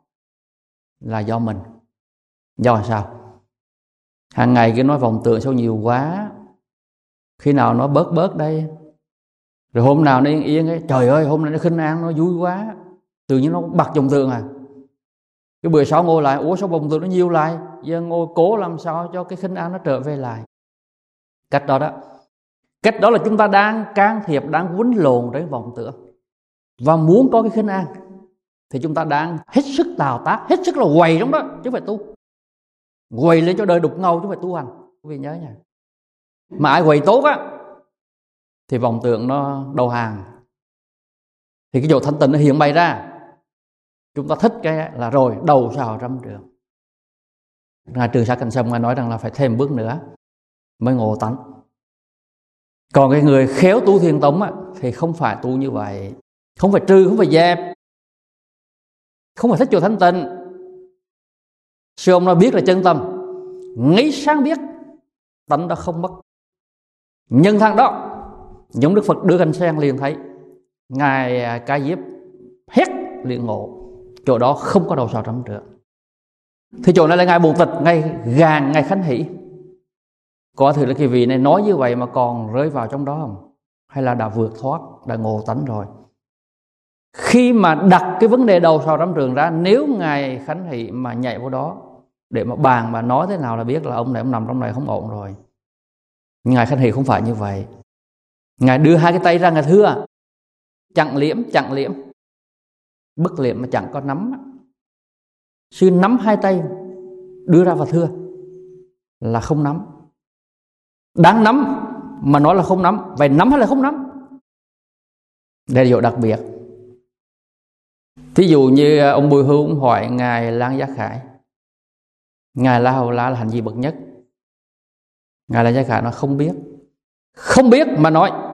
là do mình. Do sao? Hàng ngày cái nói vọng tưởng sao nhiều quá, khi nào nó bớt đây, rồi hôm nào nó yên ấy, trời ơi hôm nay nó khinh an, nó vui quá, tự nhiên nó bật vọng tưởng à. Cái bữa sau ngồi lại, ủa sao vọng tưởng nó nhiều lại, giờ ngồi cố làm sao cho cái khinh an nó trở về lại. Cách đó là chúng ta đang can thiệp, đang quấn lộn đến vọng tưởng. Và muốn có cái khinh an thì chúng ta đang hết sức tạo tác, hết sức là quầy trong đó, chứ không phải tu. Quầy lên cho đời đục ngầu chứ không phải tu hành, quý vị nhớ nha. Mà ai quầy tốt á thì vọng tưởng nó đầu hàng, thì cái chỗ thanh tịnh nó hiện bày ra. Chúng ta thích cái là rồi đầu sò trăm trường. Ngài Trường Sa Cảnh Sâm Ngài nói rằng là phải thêm bước nữa mới ngộ tánh. Còn cái người khéo tu thiền tông á thì không phải tu như vậy, không phải trừ, không phải dẹp, không phải thích chỗ thanh tịnh. Sư ông nói biết là chân tâm, nghĩ sáng biết, tánh đó không mất. Nhân thằng đó, giống Đức Phật đưa cành sen liền thấy Ngài Ca Diếp hét liền ngộ, chỗ đó không có đầu sò trăm trường. Thì chỗ này là Ngài Bổn Tịch, Ngài gàn, Ngài Khánh Hỷ. Có thể là cái vị này nói như vậy mà còn rơi vào trong đó không? Hay là đã vượt thoát, đã ngộ tánh rồi? Khi mà đặt cái vấn đề đầu sò trăm trường ra, nếu Ngài Khánh Hỷ mà nhảy vào đó để mà bàn mà nói thế nào là biết là ông này ông nằm trong này không ổn rồi. Ngài Khánh Hỷ không phải như vậy. Ngài đưa hai cái tay ra, Ngài thưa chặn liễm, bức liễm mà chẳng có nắm. Sư nắm hai tay đưa ra và thưa là không nắm. Đáng nắm mà nói là không nắm, vậy nắm hay là không nắm? Đây là điều đặc biệt. Thí dụ như ông Bùi Hưu ông hỏi Ngài Lan Giác Khải, Ngài La Hầu La là hành gì bậc nhất? Ngài Lan Giác Khải nói không biết. Không biết mà nói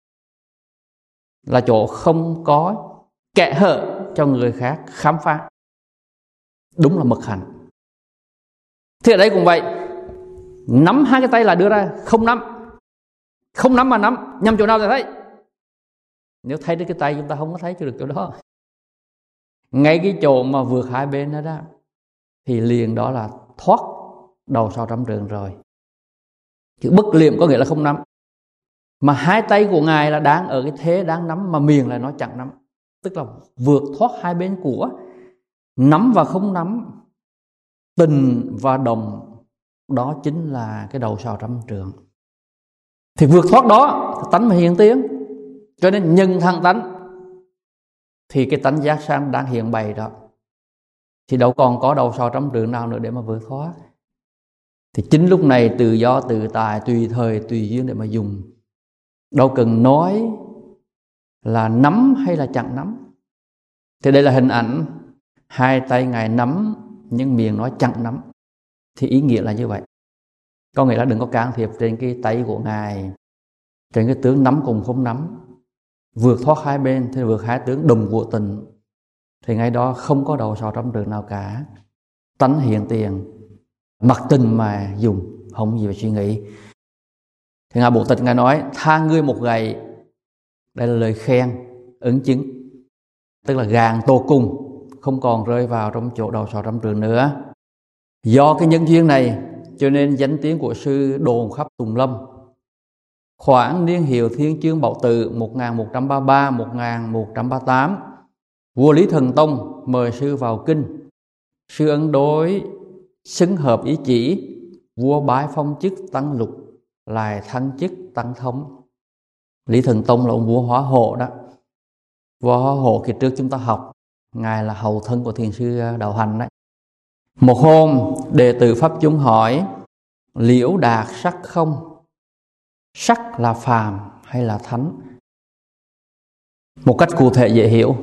là chỗ không có kẽ hở cho người khác khám phá. Đúng là mực hạnh. Thì ở đây cũng vậy, nắm hai cái tay là đưa ra, không nắm. Không nắm mà nắm, nhằm chỗ nào thì thấy. Nếu thấy đến cái tay chúng ta không có thấy cho được chỗ đó. Ngay cái chỗ mà vượt hai bên đó đó, thì liền đó là thoát đầu sò trăm trường rồi. Chữ bất liệm có nghĩa là không nắm. Mà hai tay của Ngài là đang ở cái thế đang nắm, mà miệng là nó chẳng nắm. Tức là vượt thoát hai bên của nắm và không nắm, tình và đồng. Đó chính là cái đầu sò trăm trường. Thì vượt thoát đó tánh mà hiện tiến. Cho nên nhân thăng tánh thì cái tánh giác sang đang hiện bày đó, thì đâu còn có đầu sò trăm trường nào nữa để mà vượt thoát. Thì chính lúc này tự do tự tại, tùy thời tùy duyên để mà dùng. Đâu cần nói là nắm hay là chẳng nắm. Thì đây là hình ảnh hai tay Ngài nắm nhưng miệng nói chẳng nắm. Thì ý nghĩa là như vậy. Có nghĩa là đừng có can thiệp trên cái tay của Ngài, trên cái tướng nắm cùng không nắm. Vượt thoát hai bên, thì vượt hai tướng đồng của tình, thì ngay đó không có đầu sò trăm trường nào cả. Tánh hiện tiền, mặc tình mà dùng, không gì phải suy nghĩ. Thì Ngài Bổn Tịch Ngài nói tha ngươi một gậy. Đây là lời khen, ứng chứng. Tức là gàn tột cùng, không còn rơi vào trong chỗ đầu sò trăm trường nữa. Do cái nhân duyên này cho nên danh tiếng của sư đồn khắp Tùng Lâm. Khoảng niên hiệu Thiên Chương Bảo Tự 1133-1138, vua Lý Thần Tông mời sư vào kinh. Sư ấn đối xứng hợp ý chỉ, vua bái phong chức tăng lục, lại thăng chức tăng thống. Lý Thần Tông là ông vua Hóa Hộ đó. Vua Hóa Hộ kỳ trước chúng ta học, ngài là hậu thân của thiền sư Đạo Hành đấy. Một hôm, đệ tử pháp chúng hỏi: liễu đạt sắc không? Sắc là phàm hay là thánh? Một cách cụ thể dễ hiểu.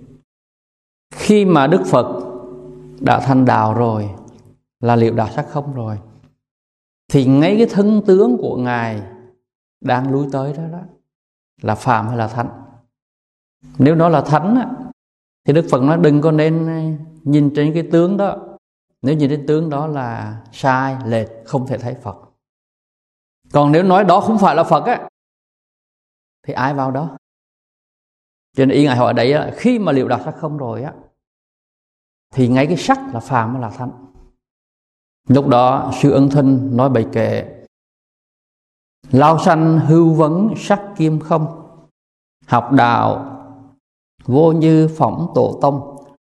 Khi mà Đức Phật đã thành đạo rồi, là liễu đạt sắc không rồi, thì ngay cái thân tướng của ngài đang lui tới đó là phàm hay là thánh? Nếu nó là thánh á, thì Đức Phật nói đừng có nên nhìn trên cái tướng đó. Nếu nhìn trên tướng đó là sai, lệch, không thể thấy Phật. Còn nếu nói đó không phải là Phật á, thì ai vào đó? Cho nên ý ngài hỏi đấy á, khi mà liễu đạt sắc không rồi á, thì ngay cái sắc là phàm hay là thánh? Lúc đó sư Ân Thinh nói bài kệ: lao sanh hưu vấn sắc kim không, học đạo vô như phỏng tổ tông.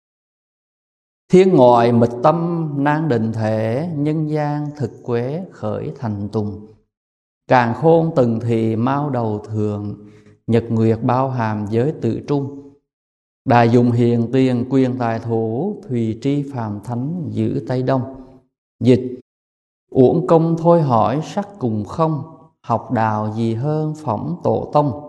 Thiên ngoại mịch tâm nan định thể, nhân gian thực quế khởi thành tùng. Càn khôn từng thì mau đầu thường, nhật nguyệt bao hàm giới tự trung. Đại dùng hiền tiền quyền tài thủ, thùy tri phàm thánh giữ Tây Đông. Dịch: uổng công thôi hỏi sắc cùng không, học đạo gì hơn phỏng tổ tông.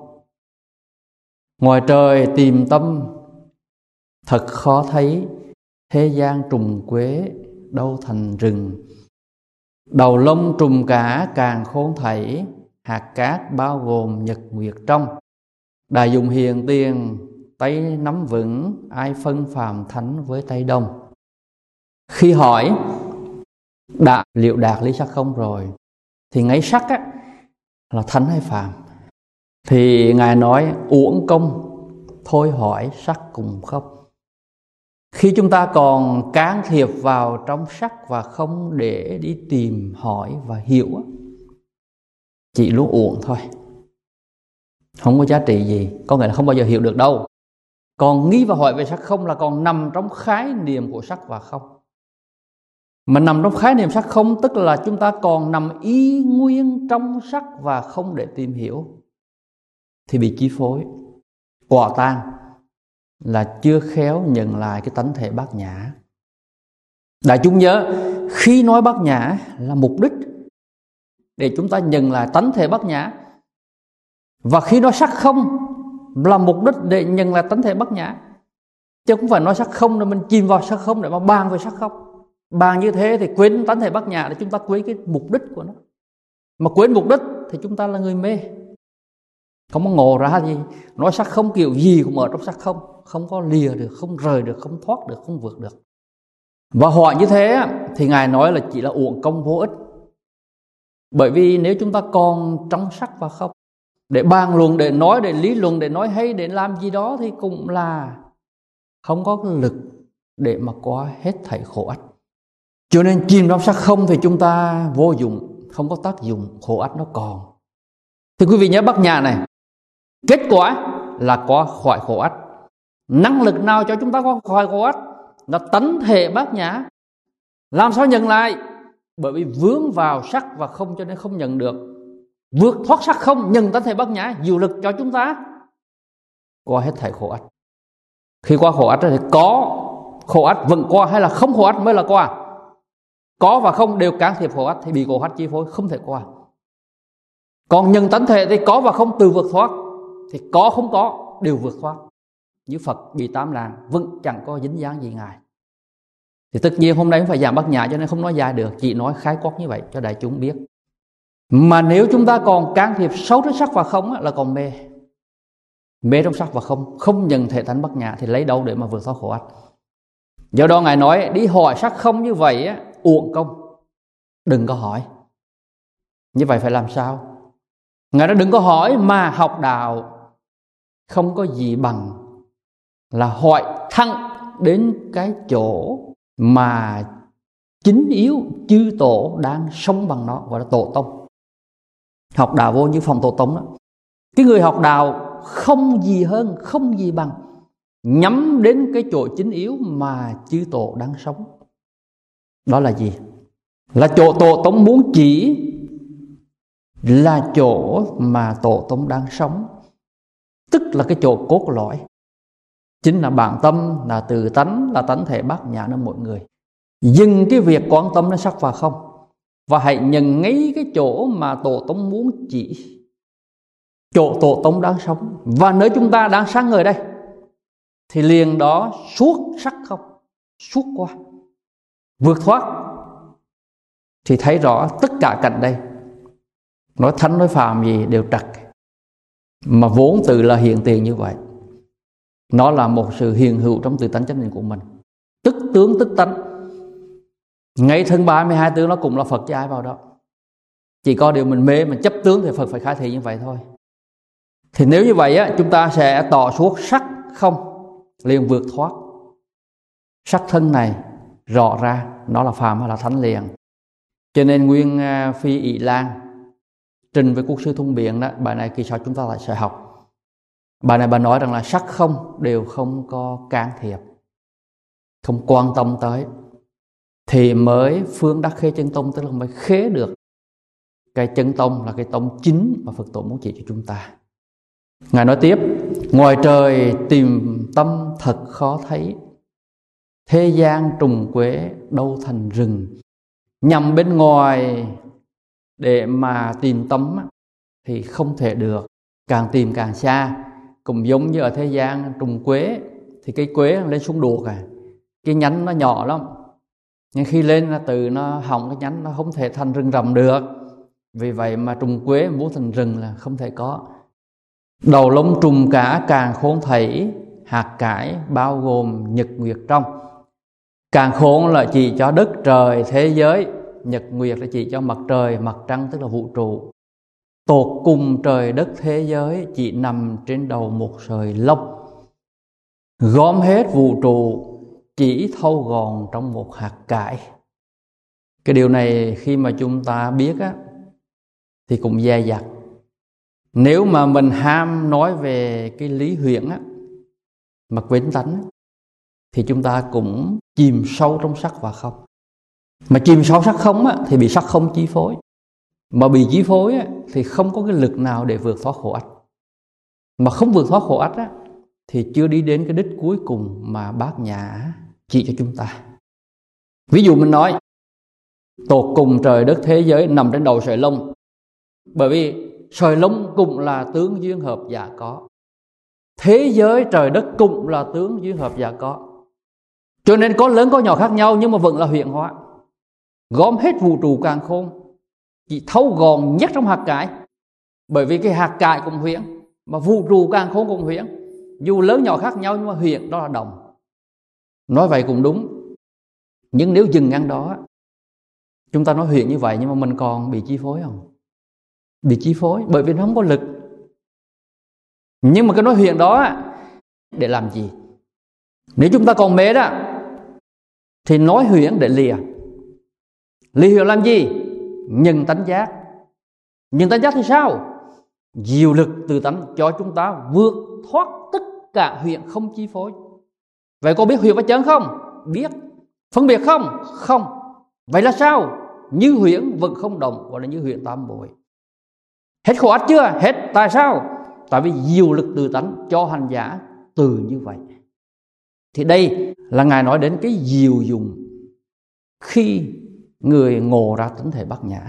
Ngoài trời tìm tâm thật khó thấy, thế gian trùng quế đâu thành rừng. Đầu lông trùng cả càng khôn thảy, hạt cát bao gồm nhật nguyệt trong. Đại dùng hiền tiền tay nắm vững, ai phân phàm thánh với Tây Đông. Khi hỏi đã liệu đạt lý sắc không rồi, thì ngay sắc á, là thánh hay phàm? Thì ngài nói uổng công thôi hỏi sắc cùng không. Khi chúng ta còn can thiệp vào trong sắc và không để đi tìm hỏi và hiểu, chỉ luôn uổng thôi, không có giá trị gì. Có nghĩa là không bao giờ hiểu được đâu. Còn nghi và hỏi về sắc không là còn nằm trong khái niệm của sắc và không. Mà nằm trong khái niệm sắc không tức là chúng ta còn nằm y nguyên trong sắc và không để tìm hiểu, thì bị chi phối, quả tang, là chưa khéo nhận lại cái tánh thể bát nhã. Đại chúng nhớ, khi nói bát nhã là mục đích để chúng ta nhận lại tánh thể bát nhã, và khi nói sắc không là mục đích để nhận lại tánh thể bát nhã. Chứ không phải nói sắc không rồi mình chìm vào sắc không để mà bàn về sắc không. Bàn như thế thì quên tánh thể bát nhã, để chúng ta quên cái mục đích của nó. Mà quên mục đích thì chúng ta là người mê, không có ngộ ra gì. Nói sắc không kiểu gì cũng ở trong sắc không, không có lìa được, không rời được, không thoát được, không vượt được. Và hỏi như thế thì ngài nói là chỉ là uổng công vô ích. Bởi vì nếu chúng ta còn trong sắc và không, để bàn luận, để nói, để lý luận, để nói hay, để làm gì đó, thì cũng là không có cái lực để mà qua hết thảy khổ ách. Cho nên chìm trong sắc không thì chúng ta vô dụng, không có tác dụng, khổ ách nó còn. Thì quý vị nhớ bát nhã này, kết quả là qua khỏi khổ ách. Năng lực nào cho chúng ta qua khỏi khổ ách? Là tánh thể bát nhã. Làm sao nhận lại? Bởi vì vướng vào sắc và không cho nên không nhận được. Vượt thoát sắc không, nhận tánh thể bát nhã, dụ lực cho chúng ta qua hết thảy khổ ách. Khi qua khổ ách thì có khổ ách vẫn qua, hay là không khổ ách mới là qua? Có và không đều can thiệp khổ ách thì bị khổ ách chi phối, không thể qua. Còn nhận tánh thể thì có và không từ vượt thoát, thì có không có đều vượt thoát. Như Phật bị tám làng vẫn chẳng có dính dáng gì ngài. Thì tất nhiên hôm nay không phải giảng bát nhã cho nên không nói dài được, chỉ nói khái quát như vậy cho đại chúng biết. Mà nếu chúng ta còn can thiệp sâu đến sắc và không là còn mê. Mê trong sắc và không, không nhận thể tánh bát nhã thì lấy đâu để mà vượt thoát khổ ách. Do đó ngài nói đi hỏi sắc không như vậy uổng công, đừng có hỏi. Như vậy phải làm sao? Ngài nói đừng có hỏi, mà học đạo không có gì bằng là hỏi thẳng đến cái chỗ mà chính yếu chư tổ đang sống bằng nó, gọi là tổ tông. Học đạo vô như phòng tổ tông đó. Cái người học đạo không gì hơn, không gì bằng nhắm đến cái chỗ chính yếu mà chư tổ đang sống. Đó là gì? Là chỗ tổ tông muốn chỉ, là chỗ mà tổ tông đang sống, tức là cái chỗ cốt lõi, chính là bản tâm, là từ tánh, là tánh thể bát nhã nơi mỗi người. Dừng cái việc quan tâm đến sắc và không, và hãy nhận ngay cái chỗ mà tổ tông muốn chỉ, chỗ tổ tông đang sống. Và nếu chúng ta đang sáng ngời đây thì liền đó suốt sắc không, suốt qua, vượt thoát, thì thấy rõ tất cả cảnh đây, nói thánh nói phàm gì đều trật, mà vốn tự là hiện tiền như vậy. Nó là một sự hiện hữu trong tự tánh chánh niệm của mình, tức tướng tức tánh. Ngay thân 32 tướng nó cũng là Phật chứ ai vào đó. Chỉ có điều mình mê, mình chấp tướng thì Phật phải khai thị như vậy thôi. Thì nếu như vậy á, chúng ta sẽ tỏ suốt sắc không, liền vượt thoát. Sắc thân này rõ ra nó là phàm hay là thánh liền. Cho nên Nguyên Phi Ỷ Lan trình với quốc sư Thông Biện đó, bài này kỳ sau chúng ta lại sẽ học. Bài này bà nói rằng là sắc không đều không có can thiệp, không quan tâm tới, thì mới phương đắc khế chân tông, tức là mới khế được cái chân tông, là cái tông chính mà Phật tổ muốn chỉ cho chúng ta. Ngài nói tiếp: ngoài trời tìm tâm thật khó thấy, thế gian trùng quế đâu thành rừng. Nhằm bên ngoài để mà tìm tâm thì không thể được, càng tìm càng xa. Cũng giống như ở thế gian trùng quế, thì cái quế lên xuống đuột cái nhánh nó nhỏ lắm, nhưng khi lên là từ nó hỏng cái nhánh, nó không thể thành rừng rậm được. Vì vậy mà trùng quế muốn thành rừng là không thể có. Đầu lông trùng cả càng khôn thảy, hạt cải bao gồm nhật nguyệt trong. Càng khôn là chỉ cho đất trời thế giới, nhật nguyệt là chỉ cho mặt trời mặt trăng, tức là vũ trụ. Tột cùng trời đất thế giới chỉ nằm trên đầu một sợi lông, gom hết vũ trụ chỉ thâu gọn trong một hạt cải. Cái điều này khi mà chúng ta biết á, thì cũng dè dặt. Nếu mà mình ham nói về cái lý huyễn á, mà quên tánh, thì chúng ta cũng chìm sâu trong sắc và không. Mà chìm sâu sắc không á, thì bị sắc không chi phối. Mà bị chi phối á, thì không có cái lực nào để vượt thoát khổ ách. Mà không vượt thoát khổ ách á, thì chưa đi đến cái đích cuối cùng mà Bát Nhã chỉ cho chúng ta. Ví dụ mình nói tột cùng trời đất thế giới nằm trên đầu sợi lông, bởi vì sợi lông cũng là tướng duyên hợp giả có, thế giới trời đất cũng là tướng duyên hợp giả có. Cho nên có lớn có nhỏ khác nhau, nhưng mà vẫn là huyễn hóa. Gom hết vũ trụ càn khôn chỉ thâu gọn nhất trong hạt cải. Bởi vì cái hạt cải cũng huyễn, mà vũ trụ càn khôn cũng huyễn. Dù lớn nhỏ khác nhau nhưng mà huyễn đó là đồng. Nói vậy cũng đúng. Nhưng nếu dừng ngang đó, chúng ta nói huyễn như vậy, nhưng mà mình còn bị chi phối không? Bị chi phối, bởi vì nó không có lực. Nhưng mà cái nói huyễn đó để làm gì? Nếu chúng ta còn mê đó, thì nói huyễn để lìa. Lìa huyễn làm gì? Nhận tánh giác. Nhận tánh giác thì sao? Diệu lực từ tánh cho chúng ta vượt thoát tất cả huyễn không chi phối. Vậy có biết huyễn và chơn không? Biết. Phân biệt không? Không. Vậy là sao? Như huyễn vẫn không động, gọi là như huyễn tam bội. Hết khổ ách chưa? Hết. Tại sao? Tại vì diệu lực từ tánh cho hành giả từ như vậy. Thì đây là Ngài nói đến cái diệu dụng khi người ngộ ra tánh thể Bát Nhã.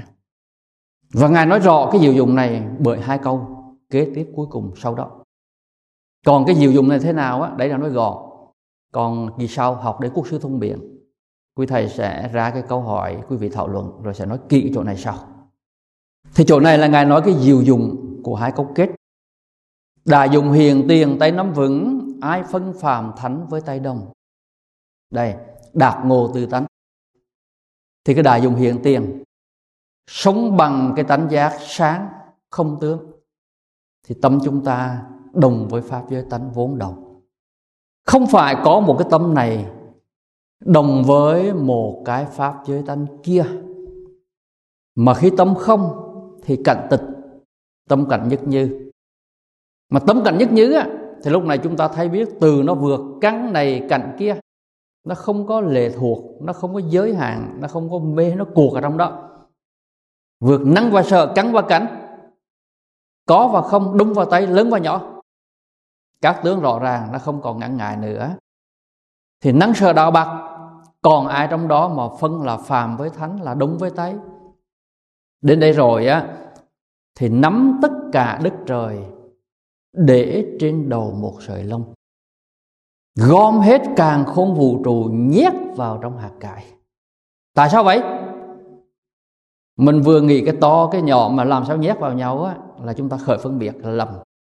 Và Ngài nói rõ cái diệu dụng này bởi hai câu kế tiếp cuối cùng sau đó. Còn cái diệu dụng này thế nào á, đấy là nói gọn. Còn kỳ sau học đến quốc sư Thông Biện, quý thầy sẽ ra cái câu hỏi quý vị thảo luận, rồi sẽ nói kỹ chỗ này sau. Thì chỗ này là Ngài nói cái diệu dụng của hai câu kết. Đại dụng hiền tiền tay nắm vững, ai phân phàm thánh với tay đồng. Đây, đạt ngộ từ tánh. Thì cái đại dụng hiền tiền sống bằng cái tánh giác sáng không tướng, thì tâm chúng ta đồng với pháp giới tánh vốn đồng. Không phải có một cái tâm này đồng với một cái pháp giới tánh kia. Mà khi tâm không thì cạnh tịch, tâm cạnh nhất như. Mà tâm cạnh nhất như á, thì lúc này chúng ta thấy biết từ nó vượt căn này cạnh kia, nó không có lệ thuộc, nó không có giới hạn, nó không có mê, nó cuột ở trong đó. Vượt năng và sợ, căn và cảnh, có và không, đúng và tây, lớn và nhỏ, các tướng rõ ràng, nó không còn ngăn ngại nữa. Thì năng sợ đạo bạc, còn ai trong đó mà phân là phàm với thánh, là đúng với tây. Đến đây rồi á, thì nắm tất cả đất trời để trên đầu một sợi lông, gom hết càn khôn vũ trụ nhét vào trong hạt cải. Tại sao vậy? Mình vừa nghĩ cái to cái nhỏ mà làm sao nhét vào nhau á, là chúng ta khởi phân biệt là lầm.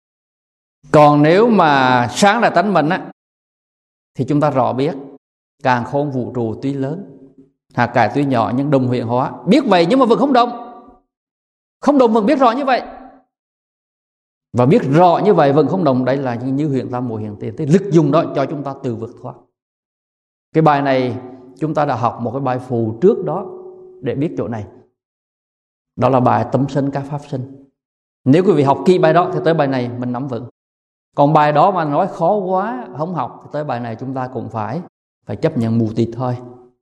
Còn nếu mà sáng là tánh mình á, thì chúng ta rõ biết càn khôn vũ trụ tuy lớn, hạt cải tuy nhỏ nhưng đồng hiện hóa. Biết vậy nhưng mà vẫn không đồng. Không đồng vẫn biết rõ như vậy. Và biết rõ như vậy vẫn không đồng, đây là như hiện tam muội hiện tiền. Thì lực dùng đó cho chúng ta từ vượt thoát. Cái bài này chúng ta đã học một cái bài phù trước đó để biết chỗ này. Đó là bài tâm sinh các pháp sinh. Nếu quý vị học kỹ bài đó thì tới bài này mình nắm vững. Còn bài đó mà nói khó quá không học thì tới bài này chúng ta cũng phải chấp nhận mù tịt thôi.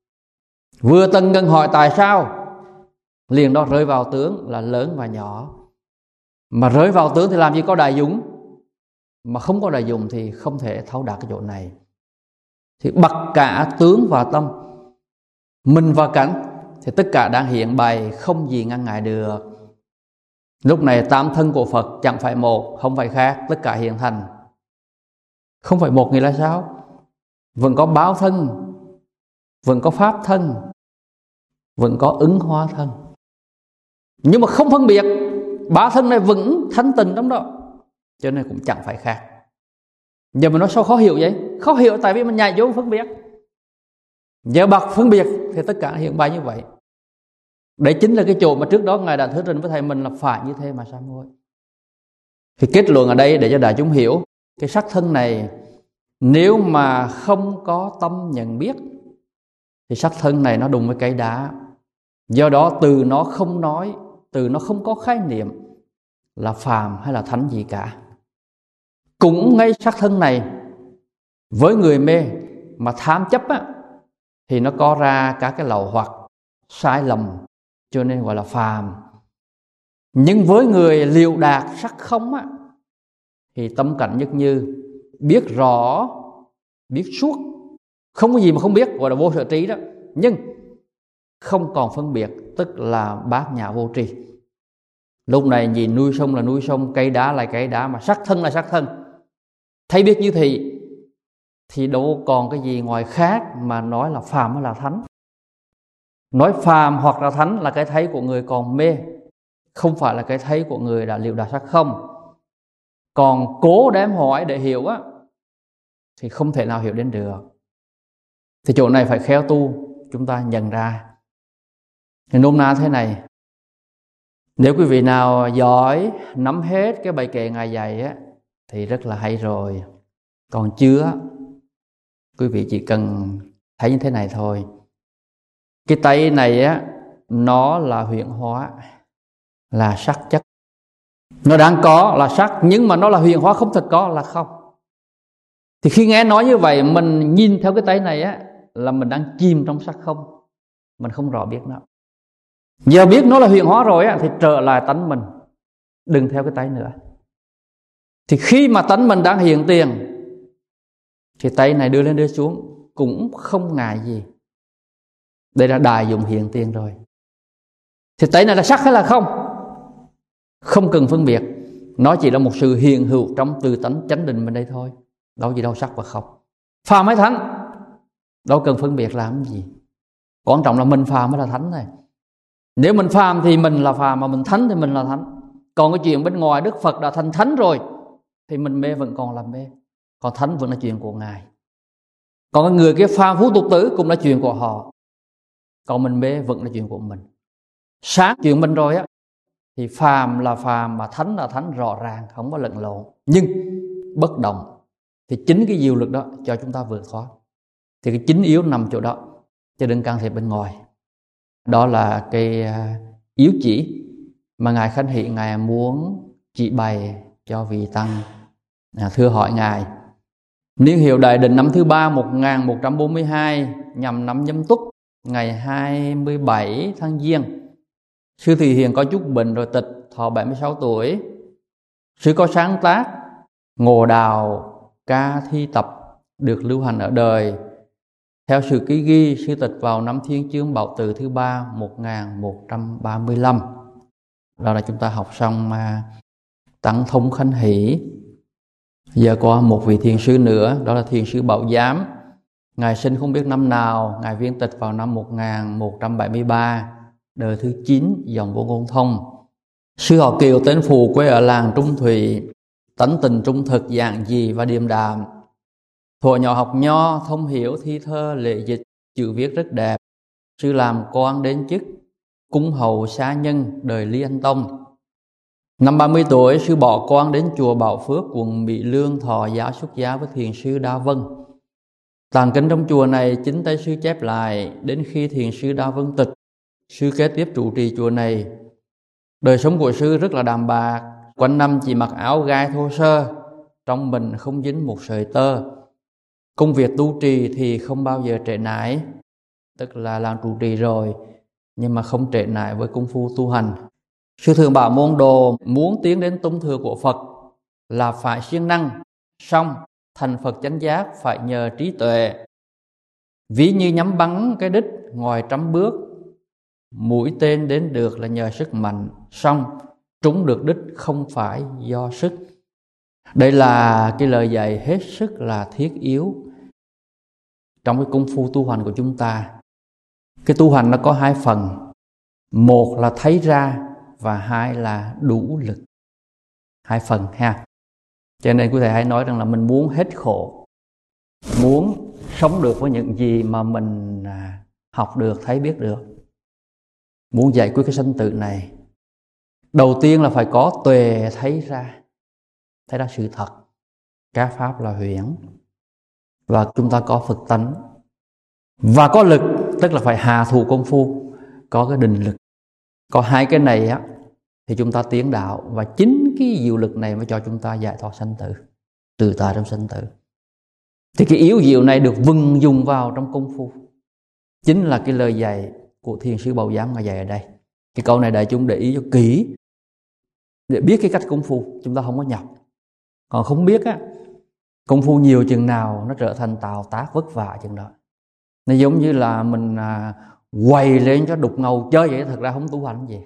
Vừa từng ngân hỏi tại sao, liền đó rơi vào tướng là lớn và nhỏ. Mà rơi vào tướng thì làm gì có đại dụng. Mà không có đại dụng thì không thể thấu đạt cái chỗ này. Thì bậc cả tướng và tâm, mình và cảnh, thì tất cả đang hiện bày, không gì ngăn ngại được. Lúc này tam thân của Phật chẳng phải một, không phải khác, tất cả hiện thành. Không phải một nghĩa là sao? Vẫn có báo thân, vẫn có pháp thân, vẫn có ứng hóa thân. Nhưng mà không phân biệt, báo thân này vẫn thanh tịnh trong đó, cho nên cũng chẳng phải khác. Giờ mình nói sao khó hiểu vậy? Khó hiểu tại vì mình nhảy vô phân biệt. Giờ bậc phân biệt thì tất cả hiện bày như vậy. Đấy chính là cái chỗ mà trước đó Ngài đã thuyết trình với thầy mình là phải như thế mà sám hối. Thì kết luận ở đây để cho đại chúng hiểu, cái sắc thân này nếu mà không có tâm nhận biết thì sắc thân này nó đụng với cái đá. Do đó từ nó không nói, từ nó không có khái niệm là phàm hay là thánh gì cả. Cũng ngay sắc thân này với người mê mà tham chấp á, thì nó có ra các cái lậu hoặc sai lầm, cho nên gọi là phàm. Nhưng với người liều đạt sắc không á, thì tâm cảnh nhất như, biết rõ, biết suốt, không có gì mà không biết, gọi là vô sở trí đó. Nhưng không còn phân biệt, tức là bát nhã vô tri. Lúc này nhìn núi sông là núi sông, cây đá là cây đá, mà sắc thân là sắc thân. Thấy biết như thì đâu còn cái gì ngoài khác mà nói là phàm hay là thánh. Nói phàm hoặc là thánh là cái thấy của người còn mê, không phải là cái thấy của người đã liều đạt sắc không. Còn cố đem hỏi để hiểu á, thì không thể nào hiểu đến được. Thì chỗ này phải khéo tu, chúng ta nhận ra. Thì nôm na thế này, nếu quý vị nào giỏi nắm hết cái bài kệ Ngài dạy á, thì rất là hay rồi. Còn chưa, quý vị chỉ cần thấy như thế này thôi. Cái tay này á, nó là huyễn hóa, là sắc chất. Nó đang có là sắc, nhưng mà nó là huyễn hóa, không thật có là không. Thì khi nghe nói như vậy, mình nhìn theo cái tay này á, là mình đang chìm trong sắc không. Mình không rõ biết nó. Giờ biết nó là huyễn hóa rồi á, thì trở lại tánh mình, đừng theo cái tay nữa. Thì khi mà tánh mình đang hiện tiền, thì tay này đưa lên đưa xuống cũng không ngại gì. Đây là đại dụng hiện tiền rồi. Thì tay này là sắc hay là không? Không cần phân biệt. Nó chỉ là một sự hiện hữu trong từ tánh chánh định mình đây thôi. Đâu gì đâu sắc và không. Phàm hay thánh, đâu cần phân biệt làm gì. Quan trọng là mình phàm hay là thánh này. Nếu mình phàm thì mình là phàm, mà mình thánh thì mình là thánh. Còn cái chuyện bên ngoài Đức Phật đã thành thánh rồi, thì mình mê vẫn còn là mê. Còn thánh vẫn là chuyện của Ngài. Còn cái người kia phàm phu tục tử cũng là chuyện của họ. Còn mình mê vẫn là chuyện của mình. Sáng chuyện mình rồi á, thì phàm là phàm mà thánh là thánh rõ ràng, không có lẫn lộn. Nhưng bất động. Thì chính cái diệu lực đó cho chúng ta vượt thoát. Thì cái chính yếu nằm chỗ đó, chứ đừng can thiệp bên ngoài. Đó là cái yếu chỉ mà Ngài Khánh Hỷ Ngài muốn chỉ bày cho vị tăng. Thưa hỏi Ngài, niên hiệu Đại Định năm thứ 3 1142 nhằm năm Nhâm Tuất ngày 27 tháng Giêng, sư Thị Hiền có chút bệnh rồi tịch, thọ 76 tuổi. Sư có sáng tác Ngộ Đạo ca thi tập được lưu hành ở đời. Theo sự ký ghi, sư tịch vào năm Thiên Chương Bảo Tự thứ 3 1135. Đó là chúng ta học xong Tăng Thông Khánh Hỷ. Giờ có một vị thiền sư nữa, đó là thiền sư Bảo Giám. Ngài sinh không biết năm nào, Ngài viên tịch vào năm 1173, đời thứ 9, dòng Vô Ngôn Thông. Sư họ Kiều tên Phù, quê ở làng Trung Thủy, tánh tình trung thực, giản dị và điềm đạm. Thuở nhỏ học nho, thông hiểu thi thơ, lệ dịch, chữ viết rất đẹp. Sư làm quan đến chức cung hầu xá nhân đời Lý Anh Tông. Năm 30 tuổi, sư bỏ quan đến chùa Bảo Phước, quận Mỹ Lương, thọ giáo xuất gia với thiền sư Đa Vân. Tạng kinh trong chùa này chính tay sư chép lại. Đến khi thiền sư Đa Vân tịch, sư kế tiếp trụ trì chùa này. Đời sống của sư rất là đạm bạc, quanh năm chỉ mặc áo gai thô sơ, trong mình không dính một sợi tơ. Công việc tu trì thì không bao giờ trễ nải, tức là làm trụ trì rồi nhưng mà không trễ nải với công phu tu hành. Sư thường bảo môn đồ muốn tiến đến tông thừa của Phật là phải siêng năng, song thành Phật chánh giác phải nhờ trí tuệ. Ví như nhắm bắn cái đích ngoài trăm bước, mũi tên đến được là nhờ sức mạnh, song trúng được đích không phải do sức. Đây là cái lời dạy hết sức là thiết yếu trong cái công phu tu hành của chúng ta. Cái tu hành nó có hai phần, một là thấy ra và hai là đủ lực. Hai phần ha. Cho nên quý thầy hãy nói rằng là mình muốn hết khổ, muốn sống được với những gì mà mình học được, thấy biết được, muốn giải quyết cái sanh tử này, đầu tiên là phải có tuệ thấy ra sự thật, các pháp là huyễn, và chúng ta có Phật tánh. Và có lực, tức là phải hạ thủ công phu, có cái định lực. Có hai cái này á thì chúng ta tiến đạo, và chính cái diệu lực này mới cho chúng ta giải thoát sanh tử, tự tại trong sanh tử. Thì cái yếu diệu này được vận dụng vào trong công phu, chính là cái lời dạy của thiền sư Bảo Giám Ngài dạy ở đây. Cái câu này đại chúng để ý cho kỹ để biết cái cách công phu, chúng ta không có nhập. Còn không biết á, công phu nhiều chừng nào nó trở thành tạo tác vất vả chừng đó. Nó giống như là mình quầy lên cho đục ngầu chơi vậy, thật ra không tu hành gì.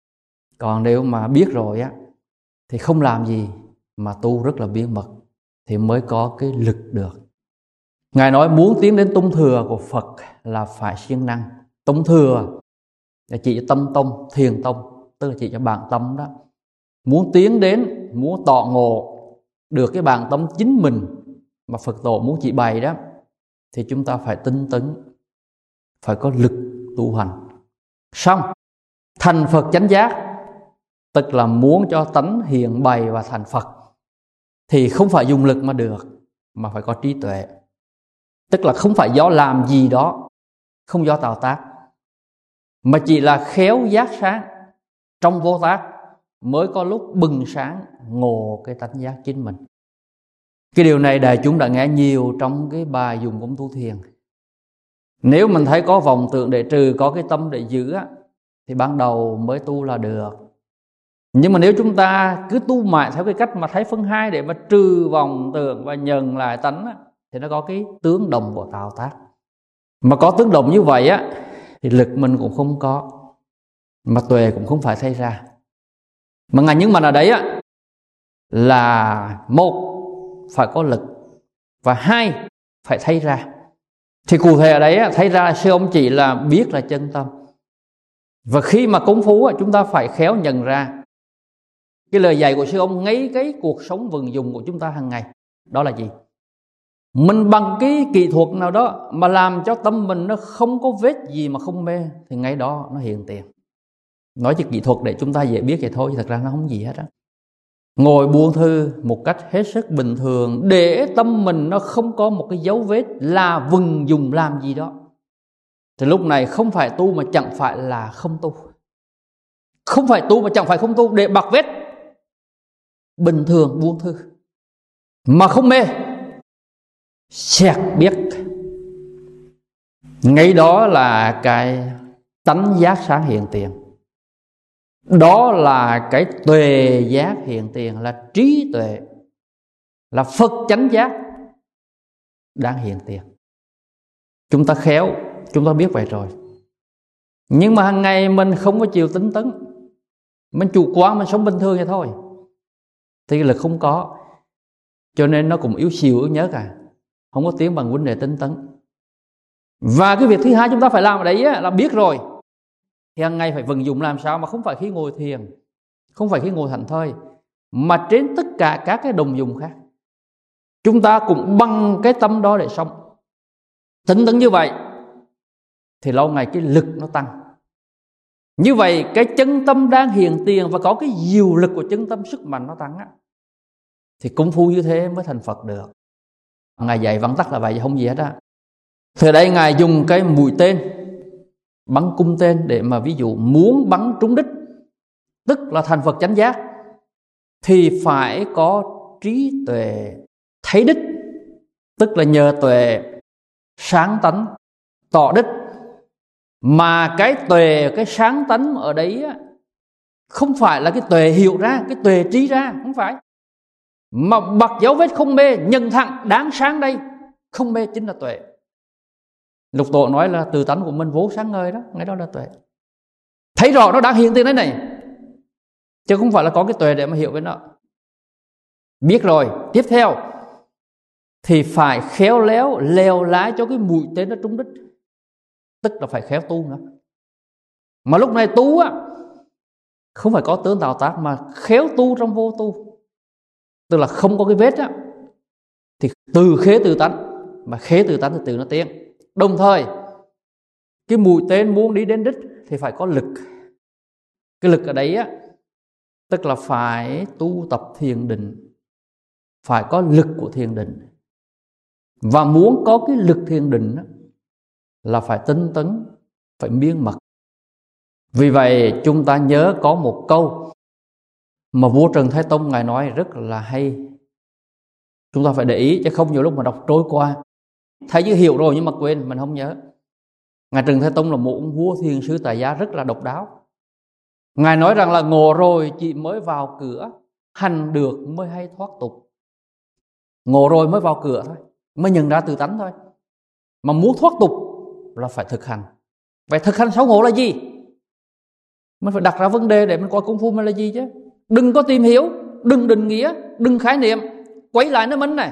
Còn nếu mà biết rồi á thì không làm gì mà tu rất là bí mật thì mới có cái lực được. Ngài nói muốn tiến đến tông thừa của Phật là phải siêng năng. Tông thừa là chỉ cho tâm tông, thiền tông, tức là chỉ cho bản tâm đó. Muốn tiến đến, muốn tọa ngộ được cái bản tâm chính mình mà Phật tổ muốn chỉ bày đó, thì chúng ta phải tinh tấn, phải có lực tu hành. Xong thành Phật chánh giác, tức là muốn cho tánh hiện bày và thành Phật, thì không phải dùng lực mà được, mà phải có trí tuệ. Tức là không phải do làm gì đó, không do tạo tác, mà chỉ là khéo giác sáng trong vô tác mới có lúc bừng sáng ngộ cái tánh giác chính mình. Cái điều này đại chúng đã nghe nhiều trong cái bài dùng công tu thiền. Nếu mình thấy có vọng tưởng để trừ, có cái tâm để giữ á, thì ban đầu mới tu là được. Nhưng mà nếu chúng ta cứ tu mãi theo cái cách mà thấy phân hai để mà trừ vọng tưởng và nhận lại tánh á, thì nó có cái tướng đồng của tạo tác. Mà có tướng đồng như vậy á thì lực mình cũng không có, mà tuệ cũng không phải thấy ra. Mà ngài nhấn mạnh ở đấy á là một phải có lực, và hai phải thấy ra. Thì cụ thể ở đấy á, thấy ra sư ông chỉ là biết là chân tâm. Và khi mà công phu á, chúng ta phải khéo nhận ra. Cái lời dạy của sư ông ngay cái cuộc sống vận dụng của chúng ta hàng ngày, đó là gì? Mình bằng cái kỹ thuật nào đó mà làm cho tâm mình nó không có vết gì mà không mê, thì ngay đó nó hiện tiền. Nói chỉ kỹ thuật để chúng ta dễ biết vậy thôi, chứ thật ra nó không gì hết á. ngồi buông thư một cách hết sức bình thường, để tâm mình nó không có một cái dấu vết là vừng dùng làm gì đó, thì lúc này không phải tu mà chẳng phải là không tu. Không phải tu mà chẳng phải không tu, để bạc vết bình thường buông thư mà không mê, xẹt biết. Ngay đó là cái tánh giác sáng hiện tiền, đó là cái tuệ giác hiện tiền, là trí tuệ, là Phật chánh giác đang hiện tiền. Chúng ta khéo, chúng ta biết vậy rồi, nhưng mà hàng ngày mình không có chịu tính tấn, mình chủ quan, mình sống bình thường vậy thôi, thì là không có. Cho nên nó cũng yếu xìu yếu nhớ cả, không có tiếng bằng vấn đề tính tấn. Và cái việc thứ hai chúng ta phải làm ở đấy là biết rồi thì hàng ngày phải vận dụng làm sao, mà không phải khi ngồi thiền, không phải khi ngồi thảnh thơi, mà trên tất cả các cái đồng dùng khác. Chúng ta cũng bằng cái tâm đó để sống. Tính tấn như vậy thì lâu ngày cái lực nó tăng. Như vậy cái chân tâm đang hiện tiền và có cái diệu lực của chân tâm, sức mạnh nó tăng á, thì công phu như thế mới thành Phật được. Ngài dạy vắn tắt là vậy, không gì hết á. Thời đây Ngài dùng cái mũi tên, bắn cung tên để mà ví dụ muốn bắn trúng đích, tức là thành Phật chánh giác, thì phải có trí tuệ thấy đích, tức là nhờ tuệ sáng tánh tỏ đích. Mà cái tuệ, cái sáng tánh ở đấy á, không phải là cái tuệ hiểu ra, cái tuệ trí ra, không phải, mà bật dấu vết không mê, nhận thẳng đáng sáng đây, không mê chính là tuệ. Lục Tổ nói là từ tánh của mình vô sáng ngời đó, ngay đó là tuệ. Thấy rõ nó đang hiện tiền đấy này, chứ không phải là có cái tuệ để mà hiểu cái nó. Biết rồi, tiếp theo thì phải khéo léo lèo lái cho cái mũi tên nó trúng đích, tức là phải khéo tu nữa. Mà lúc này tu á, không phải có tướng tạo tác, mà khéo tu trong vô tu, tức là không có cái vết á, thì từ khế từ tánh, mà khế từ tánh thì từ nó tiến. Đồng thời cái mũi tên muốn đi đến đích thì phải có lực. Cái lực ở đấy á, tức là phải tu tập thiền định, phải có lực của thiền định. Và muốn có cái lực thiền định á, là phải tinh tấn, phải miên mật. Vì vậy chúng ta nhớ có một câu mà vua Trần Thái Tông Ngài nói rất là hay, chúng ta phải để ý, chứ không nhiều lúc mà đọc trôi qua, thấy chứ hiểu rồi nhưng mà quên, mình không nhớ. Ngài Trần Thái Tông là một ông vua thiền sư tại gia rất là độc đáo. Ngài nói rằng là ngộ rồi chỉ mới vào cửa, hành được mới hay thoát tục. Ngộ rồi mới vào cửa thôi, mới nhận ra từ tánh thôi. Mà muốn thoát tục là phải thực hành. Vậy thực hành sau ngộ là gì? Mình phải đặt ra vấn đề để mình coi công phu mình là gì chứ. Đừng có tìm hiểu, đừng định nghĩa, đừng khái niệm, quay lại nói mình này.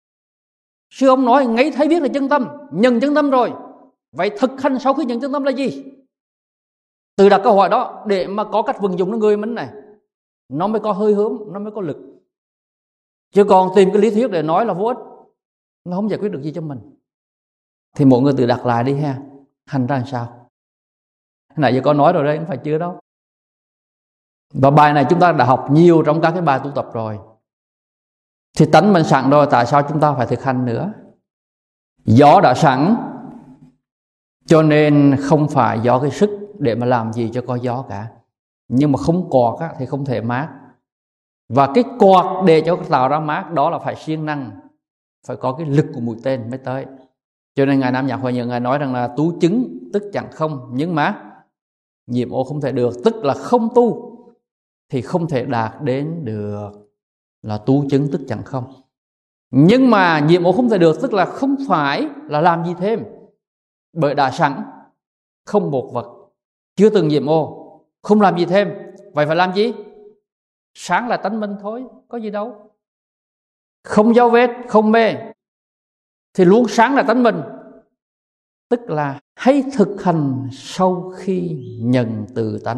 Sư ông nói ngay thấy biết là chân tâm, nhận chân tâm rồi. Vậy thực hành sau khi nhận chân tâm là gì? Từ đặt câu hỏi đó để mà có cách vận dụng nó người mình này, nó mới có hơi hướng, nó mới có lực. Chứ còn tìm cái lý thuyết để nói là vô ích, nó không giải quyết được gì cho mình. Thì mọi người tự đặt lại đi ha, hành ra làm sao? Nãy giờ có nói rồi đấy, không phải chưa đâu. Và bài này chúng ta đã học nhiều trong các cái bài tu tập rồi. Thì tánh mình sẵn rồi, tại sao chúng ta phải thực hành nữa? Gió đã sẵn, cho nên không phải do cái sức để mà làm gì cho có gió cả. Nhưng mà không quạt á, thì không thể mát. Và cái quạt để cho tạo ra mát đó là phải siêng năng, phải có cái lực của mũi tên mới tới. Cho nên Ngài Nam Nhạc Hòa Nhượng Ngài nói rằng là tú chứng tức chẳng không, nhưng mà nhiệm ô không thể được, tức là không tu thì không thể đạt đến được là tú chứng tức chẳng không. Nhưng mà nhiệm ô không thể được tức là không phải là làm gì thêm, bởi đã sẵn, không một vật, chưa từng nhiệm ô, không làm gì thêm. Vậy phải làm gì? Sáng là tánh mình thôi, có gì đâu. Không dấu vết, không mê, thì luôn sáng là tánh mình. Tức là hãy thực hành sau khi nhận từ tánh.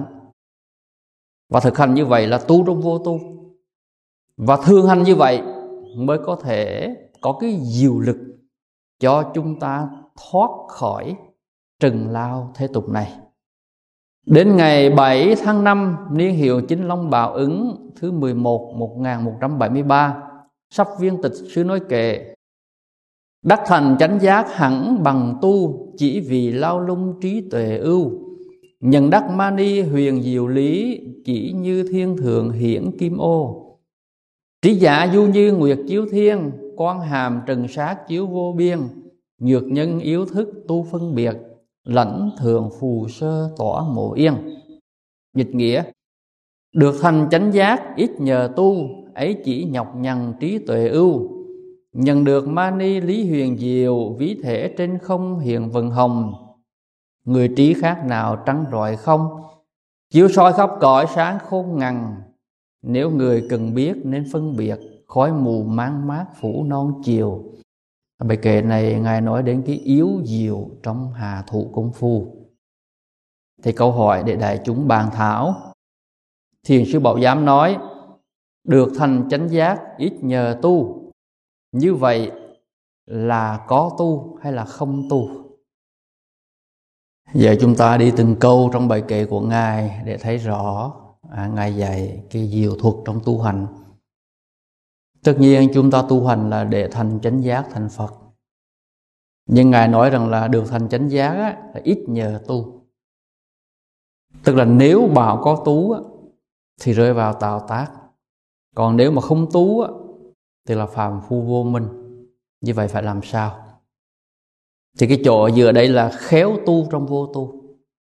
Và thực hành như vậy là tu trong vô tu. Và thường hành như vậy mới có thể có cái diệu lực cho chúng ta thoát khỏi trần lao thế tục này. Đến ngày 7 tháng 5 niên hiệu Chính Long Bảo Ứng thứ 11 1173, sắp viên tịch sư nói kệ: đắc thành chánh giác hẳn bằng tu, chỉ vì lao lung trí tuệ ưu. Nhận đắc mani huyền diệu lý, chỉ như thiên thượng hiển kim ô. Trí giả du như nguyệt chiếu thiên, quan hàm trần sát chiếu vô biên. Nhược nhân yếu thức tu phân biệt, lãnh thượng phù sơ tỏa mộ yên. Dịch nghĩa: được thành chánh giác ít nhờ tu, ấy chỉ nhọc nhằn trí tuệ ưu. Nhận được mani lý huyền diệu, ví thể trên không hiện vần hồng. Người trí khác nào trắng rọi không, chiếu soi khắp cõi sáng khôn ngần. Nếu người cần biết nên phân biệt, khói mù mang mát phủ non chiều. Bài kệ này Ngài nói đến cái yếu diệu trong hà thụ công phu. Thì câu hỏi để đại chúng bàn thảo. Thiền sư Bảo Giám nói: được thành chánh giác ít nhờ tu. Như vậy là có tu hay là không tu? Giờ chúng ta đi từng câu trong bài kệ của Ngài để thấy rõ Ngài dạy cái diệu thuật trong tu hành. Tất nhiên chúng ta tu hành là để thành chánh giác, thành Phật. Nhưng Ngài nói rằng là được thành chánh giác là ít nhờ tu. Tức là nếu bảo có tu thì rơi vào tào tác. Còn nếu mà không tu thì là phàm phu vô minh. Như vậy phải làm sao? Thì cái chỗ giữa đây là khéo tu trong vô tu.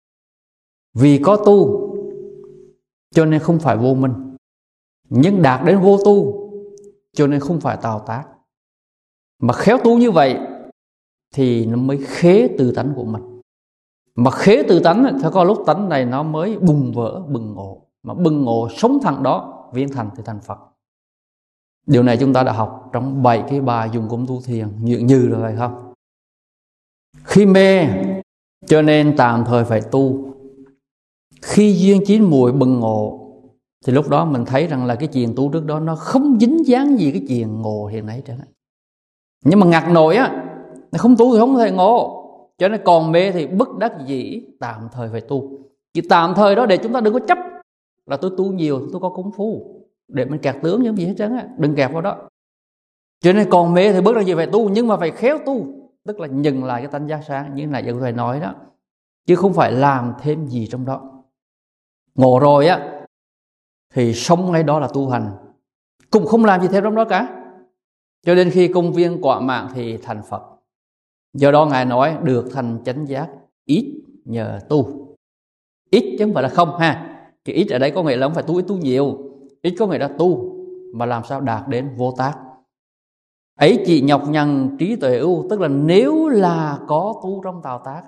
Vì có tu cho nên không phải vô minh, nhưng đạt đến vô tu cho nên không phải tào tác. Mà khéo tu như vậy thì nó mới khế tự tánh của mình. Mà khế tự tánh thì có lúc tánh này nó mới bùng vỡ, bừng ngộ. Mà bừng ngộ sống thẳng đó, viên thành thì thành Phật. Điều này chúng ta đã học trong 7 cái bài dùng công tu thiền như rồi phải không? Khi mê cho nên tạm thời phải tu. Khi duyên chín mùi bừng ngộ thì lúc đó mình thấy rằng là cái chuyện tu trước đó nó không dính dáng gì cái chuyện ngộ hiện nay trơn. Nhưng mà ngặt nổi nó không tu thì không thể ngộ. Cho nên còn mê thì bất đắc dĩ tạm thời phải tu. Chỉ tạm thời đó để chúng ta đừng có chấp là tôi tu nhiều, tôi có công phu để mình kẹt tướng giống gì hết trơn đừng kẹt vào đó. Cho nên còn mê thì bất đắc dĩ phải tu, nhưng mà phải khéo tu, tức là nhận lại cái tánh giác sáng như nãy giờ thầy nói đó, chứ không phải làm thêm gì trong đó. Ngộ rồi thì sống ngay đó là tu hành, cũng không làm gì thêm trong đó cả, cho đến khi công viên quả mạng thì thành Phật. Do đó Ngài nói được thành chánh giác ít nhờ tu. Ít chứ không phải là không ha. Cái ít ở đây có nghĩa là không phải tu ít tu nhiều. Ít có nghĩa là tu mà làm sao đạt đến vô tác. Ấy chỉ nhọc nhằn trí tuệ ưu, tức là nếu là có tu trong tào tác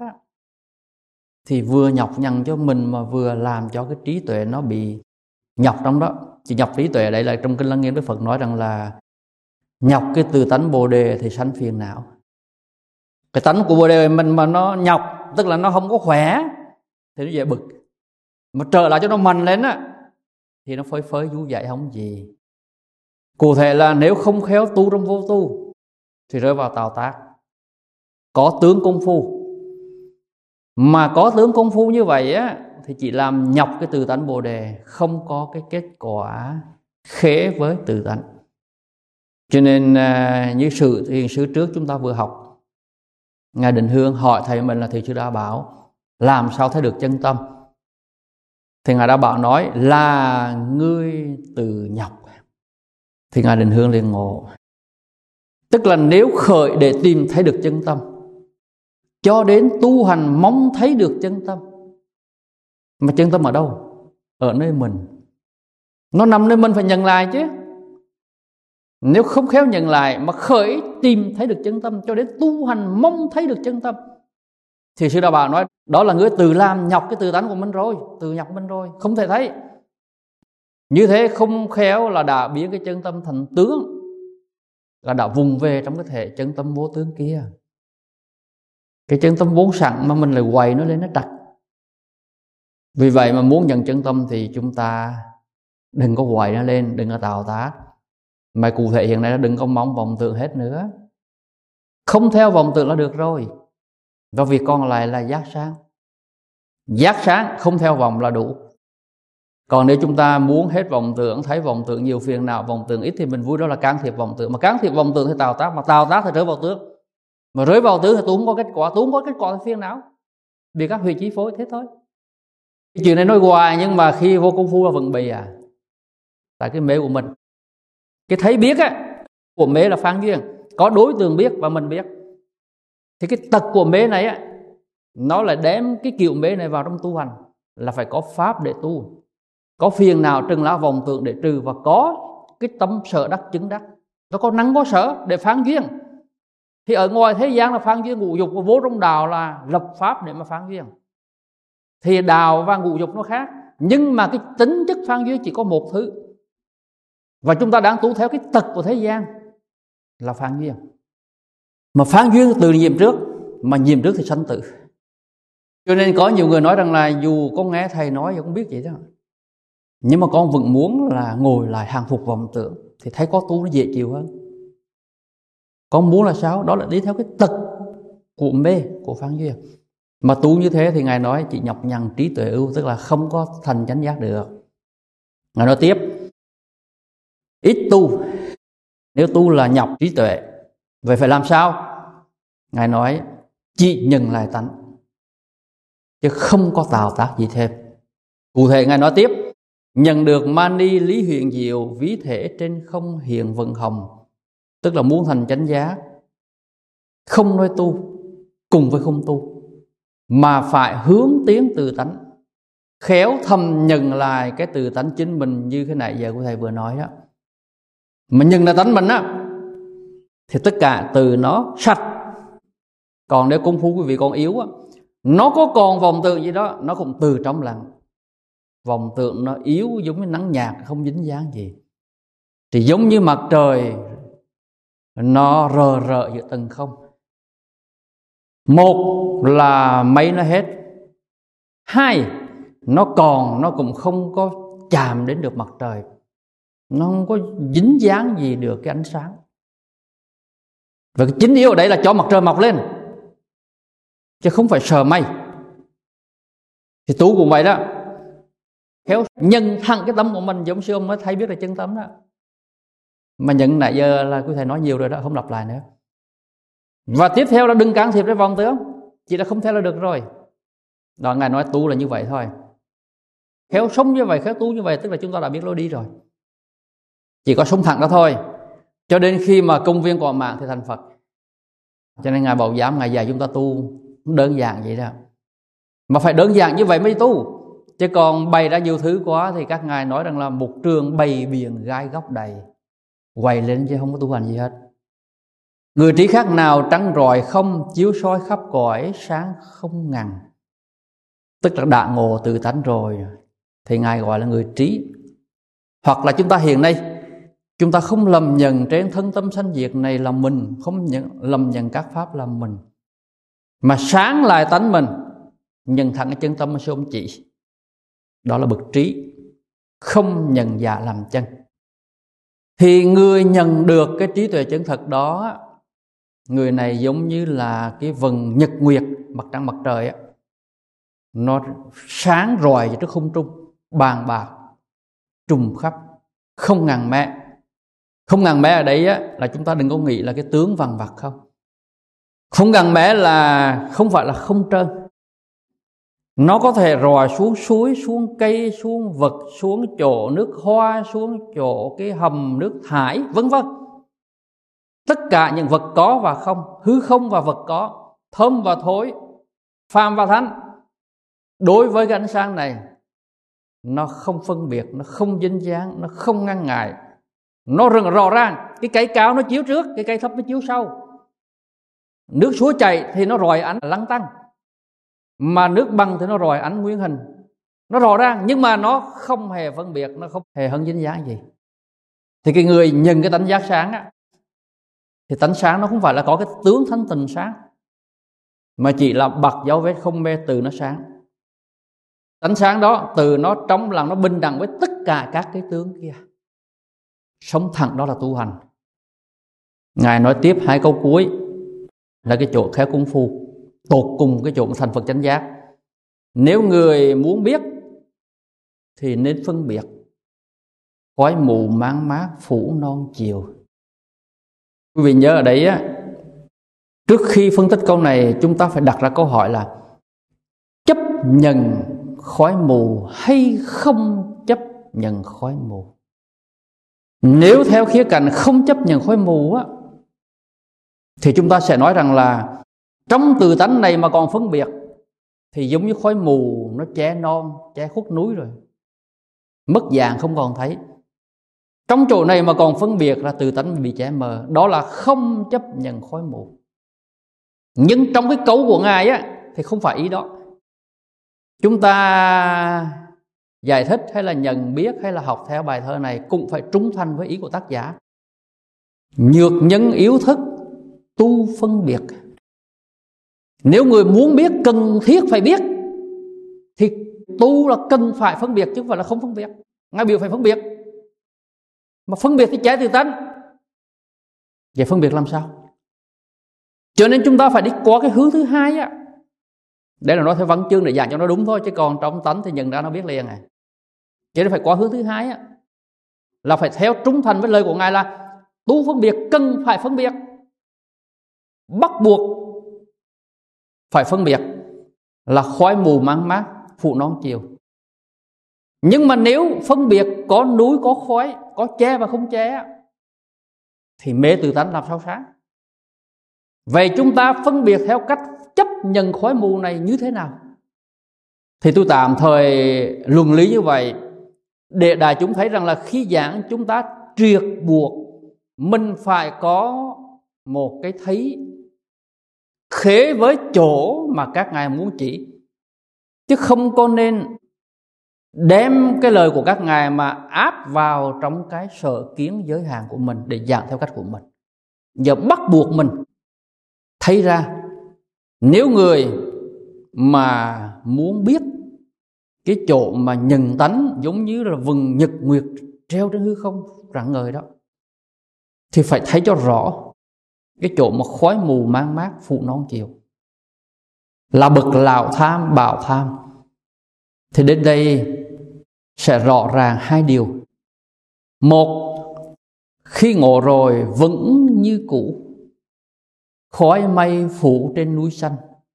thì vừa nhọc nhằn cho mình mà vừa làm cho cái trí tuệ nó bị nhọc trong đó. Chỉ nhọc trí tuệ ở đây là trong Kinh Lăng Nghiêm Đức Phật nói rằng là nhọc cái từ tánh Bồ Đề thì sanh phiền não. Cái tánh của Bồ Đề mình mà nó nhọc, tức là nó không có khỏe thì nó dễ bực. Mà trở lại cho nó mạnh lên thì nó phơi phới vui dạy không gì. Cụ thể là nếu không khéo tu trong vô tu thì rơi vào tào tác. Có tướng công phu, mà có tướng công phu như vậy thì chỉ làm nhọc cái từ tánh Bồ Đề, không có cái kết quả khế với từ tánh. Cho nên như sự thiền sư trước chúng ta vừa học, Ngài Định Hương hỏi thầy mình là Thiền sư Đa Bảo làm sao thấy được chân tâm. Thì Ngài Đa Bảo nói là ngươi từ nhọc. Thì Ngài Định Hương liền ngộ. Tức là nếu khởi để tìm thấy được chân tâm, cho đến tu hành mong thấy được chân tâm. Mà chân tâm ở đâu? Ở nơi mình. Nó nằm nơi mình phải nhận lại chứ. Nếu không khéo nhận lại mà khởi tìm thấy được chân tâm, cho đến tu hành mong thấy được chân tâm, thì sư Đa Bảo nói đó là người tự làm nhọc cái tự tánh của mình rồi, tự nhọc mình rồi, không thể thấy. Như thế không khéo là đã biến cái chân tâm thành tướng, là đã vùng về trong cái thể chân tâm vô tướng kia. Cái chân tâm vốn sẵn mà mình lại quay nó lên nó trật. Vì vậy mà muốn nhận chân tâm thì chúng ta đừng có quay nó lên, đừng có tạo tác. Mà cụ thể hiện nay là đừng có mong vọng tưởng hết nữa. Không theo vọng tưởng là được rồi. Và việc còn lại là giác sáng. Giác sáng không theo vọng là đủ. Còn nếu chúng ta muốn hết vọng tưởng, thấy vọng tưởng nhiều phiền não, vọng tưởng ít thì mình vui, đó là can thiệp vọng tưởng. Mà can thiệp vọng tưởng thì tạo tác, mà tạo tác thì rơi vào tướng. Mà rơi vào tướng thì tôi không có kết quả, tôi không có kết quả thì phiền não, vì các huyệt chi phối, thế thôi. Cái chuyện này nói hoài nhưng mà khi vô công phu là vẫn bị tại cái mê của mình. Cái thấy biết của mê là phan duyên, có đối tượng biết và mình biết. Thì cái tật của mê này nó lại đem cái kiểu mê này vào trong tu hành, là phải có pháp để tu, có phiền nào trừng lá vọng tưởng để trừ, và có cái tâm sở đắc chứng đắc, nó có năng có sở để phán duyên. Thì ở ngoài thế gian là phán duyên ngũ dục, và vô trong đạo là lập pháp để mà phán duyên. Thì đạo và ngũ dục nó khác, nhưng mà cái tính chất phán duyên chỉ có một thứ. Và chúng ta đang tu theo cái tật của thế gian là phán duyên. Mà phán duyên từ nhiệm trước, mà nhiệm trước thì sanh tử. Cho nên có nhiều người nói rằng là dù con nghe thầy nói thì con biết vậy đó, nhưng mà con vẫn muốn là ngồi lại hàng phục vọng tưởng, thì thấy có tu nó dễ chịu hơn. Con muốn là sao? Đó là đi theo cái tật của mê, của phán duyên. Mà tu như thế thì Ngài nói chỉ nhọc nhằn trí tuệ ưu, tức là không có thành chánh giác được. Ngài nói tiếp, ít tu, nếu tu là nhọc trí tuệ. Vậy phải làm sao? Ngài nói chỉ nhận lại tánh, chứ không có tạo tác gì thêm. Cụ thể Ngài nói tiếp, nhận được mani lý huyền diệu, ví thể trên không hiện vận hồng. Tức là muốn thành chánh giác, không nói tu cùng với không tu, mà phải hướng tiến từ tánh, khéo thầm nhận lại cái từ tánh chính mình, như cái nãy giờ của thầy vừa nói đó. Mà nhận là tánh mình thì tất cả từ nó sạch. Còn nếu công phu quý vị còn yếu nó có còn vọng tưởng gì đó, nó cũng từ trong lặng. Vọng tưởng nó yếu giống như nắng nhạt, không dính dáng gì. Thì giống như mặt trời nó rờ rợ giữa tầng không. Một là mây nó hết, hai nó còn, nó cũng không có chạm đến được mặt trời, nó không có dính dáng gì được cái ánh sáng. Và cái chính yếu ở đây là cho mặt trời mọc lên, chứ không phải sờ mây. Thì tu cũng vậy đó, khéo nhận thẳng cái tâm của mình, giống sư ông mới thấy biết là chân tâm đó. Mà nhận nãy giờ là quý thầy nói nhiều rồi đó, không lặp lại nữa. Và tiếp theo là đừng can thiệp đến vọng tưởng, chỉ là không theo là được rồi. Đó, Ngài nói tu là như vậy thôi. Khéo sống như vậy, khéo tu như vậy, tức là chúng ta đã biết lối đi rồi. Chỉ có sống thẳng đó thôi, cho đến khi mà công viên còn mạng thì thành Phật. Cho nên Ngài Bảo Giám, Ngài dạy chúng ta tu đơn giản vậy đó. Mà phải đơn giản như vậy mới tu. Chứ còn bày ra nhiều thứ quá thì các ngài nói rằng là một trường bày biển gai góc đầy, quay lên chứ không có tu hành gì hết. Người trí khác nào trắng rọi không, chiếu soi khắp cõi sáng không ngần. Tức là đã ngộ tự tánh rồi thì ngài gọi là người trí. Hoặc là chúng ta hiện nay, chúng ta không lầm nhận trên thân tâm sanh diệt này là mình, không lầm nhận các pháp là mình, mà sáng lại tánh mình, nhận thẳng cái chân tâm mà sư ông chỉ. Đó là bậc trí, không nhận giả làm chân. Thì người nhận được cái trí tuệ chân thật đó, người này giống như là cái vầng nhật nguyệt, mặt trăng mặt trời nó sáng rọi trước không trung, bàn bạc trùng khắp, không ngàn mé. Không ngàn mé ở đây là chúng ta đừng có nghĩ là cái tướng vằn vặt không. Không ngàn mé là không phải là không trơn. Nó có thể rọi xuống suối, xuống cây, xuống vực, xuống chỗ nước hoa, xuống chỗ cái hầm nước thải, vân vân. Tất cả những vật có và không, hư không và vật có, thơm và thối, phàm và thánh, đối với cái ánh sáng này, nó không phân biệt, nó không dính dáng, nó không ngăn ngại. Nó rõ ràng, cái cây cao nó chiếu trước, cái cây thấp nó chiếu sau. Nước suối chảy thì nó rọi ánh lăng tăng, mà nước băng thì nó rọi ánh nguyên hình. Nó rõ ràng, nhưng mà nó không hề phân biệt, nó không hề hân dính dáng gì. Thì cái người nhìn cái tánh giác sáng thì tánh sáng nó không phải là có cái tướng thanh tịnh sáng, mà chỉ là bật dấu vết không mê từ nó sáng. Tánh sáng đó từ nó trong lòng nó bình đẳng với tất cả các cái tướng kia. Sống thẳng đó là tu hành. Ngài nói tiếp hai câu cuối là cái chỗ khéo công phu, tột cùng cái chỗ thành Phật chánh giác. Nếu người muốn biết thì nên phân biệt. Khói mù mang mát phủ non chiều. Quý vị nhớ ở đấy á, trước khi phân tích câu này chúng ta phải đặt ra câu hỏi là chấp nhận khói mù hay không chấp nhận khói mù. Nếu theo khía cạnh không chấp nhận khói mù á, thì chúng ta sẽ nói rằng là trong tự tánh này mà còn phân biệt thì giống như khói mù nó che non, che khuất núi rồi, mất dạng không còn thấy. Trong chỗ này mà còn phân biệt là tự tánh bị che mờ, đó là không chấp nhận khói mù. Nhưng trong cái câu của Ngài á thì không phải ý đó. Chúng ta giải thích hay là nhận biết hay là học theo bài thơ này cũng phải trung thành với ý của tác giả. Nhược nhân yếu thức tu phân biệt. Nếu người muốn biết, cần thiết phải biết, thì tu là cần phải phân biệt chứ không phải là không phân biệt. Ngài biểu phải phân biệt. Mà phân biệt thì che tự tánh. Vậy phân biệt làm sao? Cho nên chúng ta phải đi qua cái hướng thứ hai á. Đây là nói theo văn chương để giảng cho nó đúng thôi, chứ còn trong tánh thì nhận ra nó biết liền này. Cho nên phải qua hướng thứ hai á, là phải theo trung thành với lời của Ngài là tu phân biệt, cần phải phân biệt, bắt buộc phải phân biệt là khói mù mang mát phủ non chiều. Nhưng mà nếu phân biệt có núi có khói, có che và không che thì mê tự tánh làm sao sáng. Vậy chúng ta phân biệt theo cách chấp nhận khói mù này như thế nào? Thì tôi tạm thời luận lý như vậy để đại chúng thấy rằng là khi giảng chúng ta triệt buộc mình phải có một cái thấy khế với chỗ mà các ngài muốn chỉ, chứ không có nên đem cái lời của các ngài mà áp vào trong cái sở kiến giới hạn của mình để giảng theo cách của mình. Giờ bắt buộc mình thấy ra, nếu người mà muốn biết cái chỗ mà nhận tánh giống như là vầng nhật nguyệt treo trên hư không rạng ngời đó, thì phải thấy cho rõ cái chỗ mà khói mù mang mát phủ non chiều là bậc lão tham bảo tham. Thì đến đây sẽ rõ ràng hai điều. Một, khi ngộ rồi vẫn như cũ, khói mây phủ trên núi xanh,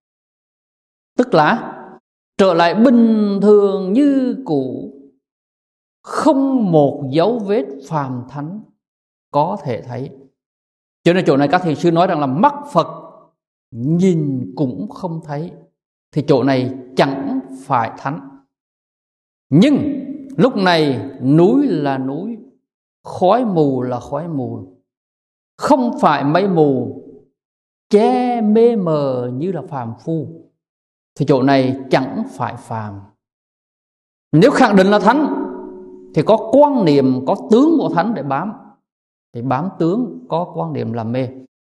tức là trở lại bình thường như cũ, không một dấu vết phàm thánh có thể thấy. Cho nên chỗ này các thiền sư nói rằng là mắt Phật nhìn cũng không thấy, thì chỗ này chẳng phải thánh. Nhưng lúc này núi là núi, khói mù là khói mù, không phải mây mù che mê mờ như là phàm phu, thì chỗ này chẳng phải phàm. Nếu khẳng định là thánh thì có quan niệm, có tướng của thánh để bám, thì bám tướng, có quan niệm là mê.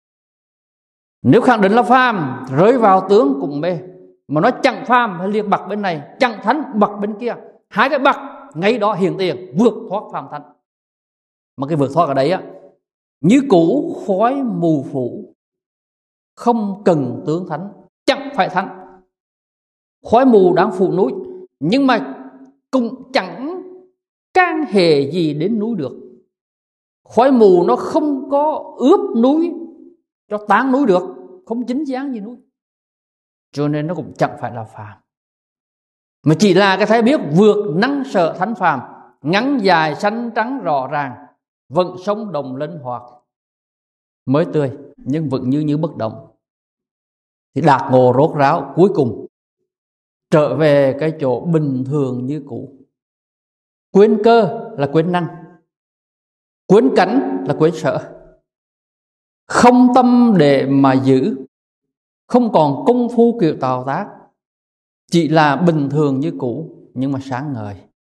Nếu khẳng định là phàm, rơi vào tướng cũng mê. Mà nói chẳng phàm hay liệt bậc bên này, chẳng thánh bậc bên kia, hai cái bậc ngay đó hiện tiền vượt thoát phàm thánh. Mà cái vượt thoát ở đấy á, như cũ khói mù phủ, không cần tướng thánh, chẳng phải thánh. Khói mù đang phủ núi, nhưng mà cũng chẳng can hệ gì đến núi được. Khói mù nó không có ướp núi cho tán núi được, không chính dáng gì núi, cho nên nó cũng chẳng phải là phàm, mà chỉ là cái thấy biết vượt năng sợ thánh phàm, ngắn dài xanh trắng rõ ràng, vận sống đồng linh hoạt, mới tươi nhưng vẫn như bất động. Thì đạt ngộ rốt ráo, cuối cùng trở về cái chỗ bình thường như cũ. Quên cơ là quên năng, quên cảnh là quên sợ, không tâm để mà giữ, không còn công phu kiểu tạo tác, chỉ là bình thường như cũ nhưng mà sáng ngời.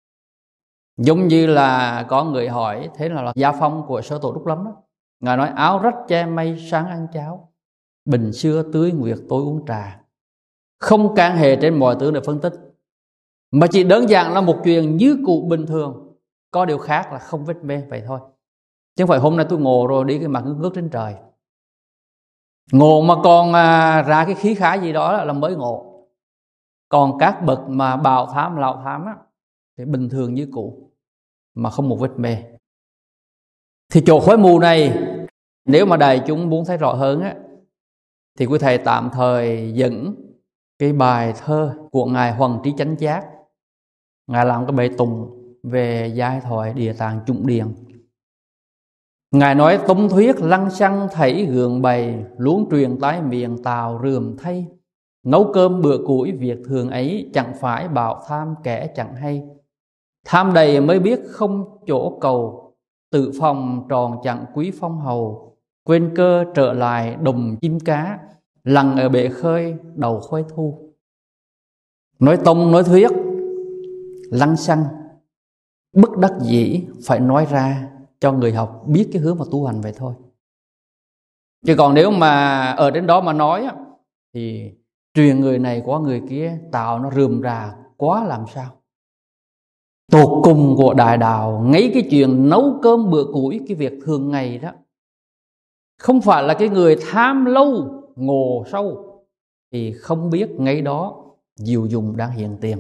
Giống như là có người hỏi, thế là gia phong của Sơ Tổ Trúc Lâm đó, Ngài nói áo rách che mây sáng ăn cháo, bình xưa tưới nguyệt tối uống trà, không can hệ trên mọi tướng để phân tích, mà chỉ đơn giản là một chuyện như cũ bình thường, có điều khác là không vết mê vậy thôi. Chứ không phải hôm nay tôi ngộ rồi đi cái mặt ngước trên trời. Ngộ mà còn ra cái khí khái gì đó là mới ngộ. Còn các bậc mà bạo tham, lạo tham á, thì bình thường như cũ mà không một vết mê. Thì chỗ khói mù này, nếu mà đại chúng muốn thấy rõ hơn á, thì quý thầy tạm thời dẫn cái bài thơ của ngài Hoàng Trí Chánh Giác. Ngài làm cái bài tùng về giai thoại Địa Tạng Chủng Điển. Ngài nói: tống thuyết lăng xăng thảy gượng bày, luống truyền tái miệng tào rườm thay. Nấu cơm bữa củi việc thường ấy, chẳng phải bạo tham kẻ chẳng hay. Tham đầy mới biết không chỗ cầu, tự phòng tròn chẳng quý phong hầu. Quên cơ trở lại đồng chim cá, lằn ở bể khơi đầu khoai thu. Nói tông nói thuyết lăng xăng, bất đắc dĩ phải nói ra cho người học biết cái hướng mà tu hành vậy thôi. Chứ còn nếu mà ở đến đó mà nói á, thì truyền người này qua người kia, tạo nó rườm rà quá làm sao. Tột cùng của đại đạo ngay cái chuyện nấu cơm bữa củi, cái việc thường ngày đó, không phải là cái người tham lâu ngộ sâu thì không biết ngay đó diệu dụng đang hiện tiền.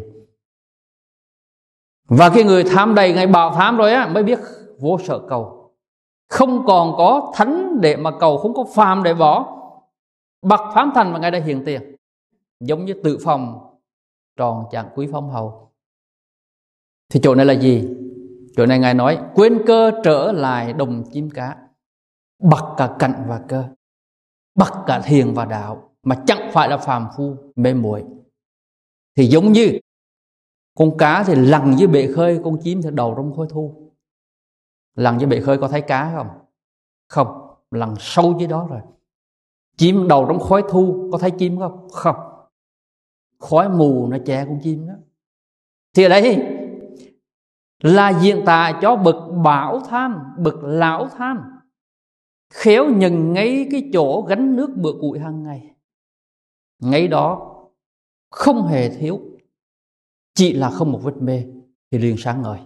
Và cái người tham đầy ngày bạo tham rồi á, mới biết vô sở cầu. Không còn có thánh để mà cầu, không có phàm để bỏ, bậc phàm thành mà ngay đây hiện tiền. Giống như tự phòng tròn chẳng quý phong hầu. Thì chỗ này là gì? Chỗ này ngài nói quên cơ trở lại đồng chim cá, bậc cả cảnh và cơ, bậc cả thiền và đạo, mà chẳng phải là phàm phu mê muội. Thì giống như con cá thì lằn dưới bể khơi, con chim thì đầu trong khói thu. Lằn dưới bể khơi có thấy cá không? Không, lằn sâu dưới đó rồi. Chim đầu trong khói thu có thấy chim không? Không. Khói mù nó che con chim đó. Thì ở đây là diễn tả cho bậc bảo tham, bậc lão tham khéo nhận ngay cái chỗ gánh nước bữa củi hàng ngày. Ngay đó không hề thiếu, chỉ là không một vết mê thì liền sáng ngời.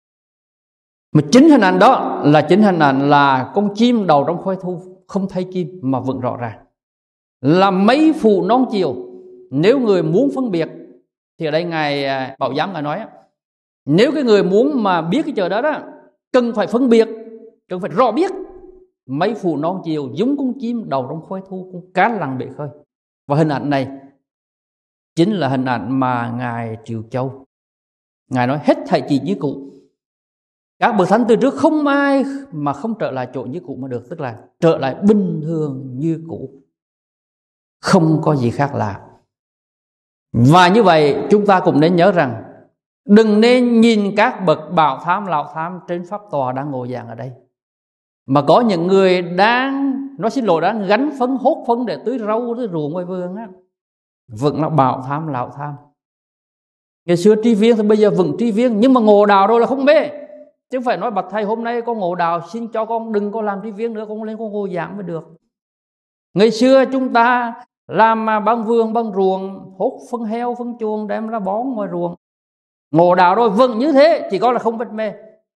Mà chính hình ảnh đó là chính hình ảnh là con chim đầu trong khói thu, không thấy chim mà vẫn rõ ràng. Là mấy phụ non chiều. Nếu người muốn phân biệt, thì ở đây ngài Bảo Giám ngài nói, nếu cái người muốn mà biết cái chỗ đó đó, cần phải phân biệt, cần phải rõ biết. Mấy phụ non chiều giống con chim đầu trong khói thu, con cá lằn bể khơi. Và hình ảnh này chính là hình ảnh mà ngài Triều Châu, ngài nói hết thảy chỉ như cũ. Các bậc thánh từ trước không ai mà không trở lại chỗ như cũ mà được, tức là trở lại bình thường như cũ, không có gì khác lạ. Và như vậy chúng ta cũng nên nhớ rằng đừng nên nhìn các bậc bảo tham lão tham trên pháp tòa đang ngồi giảng ở đây, mà có những người đang, nó xin lỗi, đang gánh phấn hốt phấn để tưới rau tưới ruộng ngoài vườn á, vẫn là bảo tham lão tham. Ngày xưa tri viên thì bây giờ vẫn tri viên, nhưng mà ngộ đạo rồi là không mê. Chứ không phải nói bạch thầy hôm nay con ngộ đạo, xin cho con đừng có làm tri viên nữa, con lên con ngồi giảng mới được. Ngày xưa chúng ta làm băng vườn băng ruộng, hốt phân heo phân chuồng đem ra bón ngoài ruộng. Ngộ đạo rồi vẫn như thế, chỉ có là không vết mê.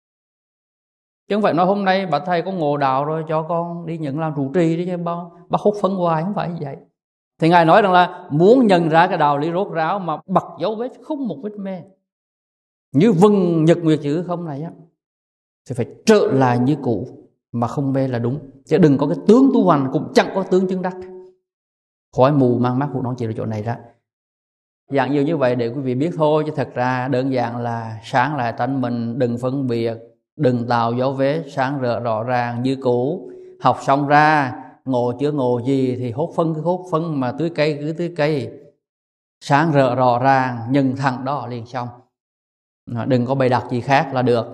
Chứ không phải nói hôm nay bạch thầy con ngộ đạo rồi cho con đi nhận làm trụ trì đi, chứ bác hút phân hoài, không phải như vậy. Thì ngài nói rằng là muốn nhận ra cái đạo lý rốt ráo mà bật dấu vết không một vết mê, như vừng nhật nguyệt chữ không này á, thì phải trở lại như cũ mà không mê là đúng. Chứ đừng có cái tướng tu hành, cũng chẳng có tướng chứng đắc. Khói mù mang mắt phụ non chỉ ở chỗ này đó. Dạng nhiều như vậy để quý vị biết thôi, chứ thật ra đơn giản là sáng lại tánh mình, đừng phân biệt, đừng tạo dấu vết, sáng rõ ràng như cũ. Học xong ra ngộ chưa ngộ gì thì hốt phân cứ hốt phân, mà tưới cây cứ tưới cây, sáng rõ ràng nhìn thẳng đó liền xong. Đừng có bày đặt gì khác là được.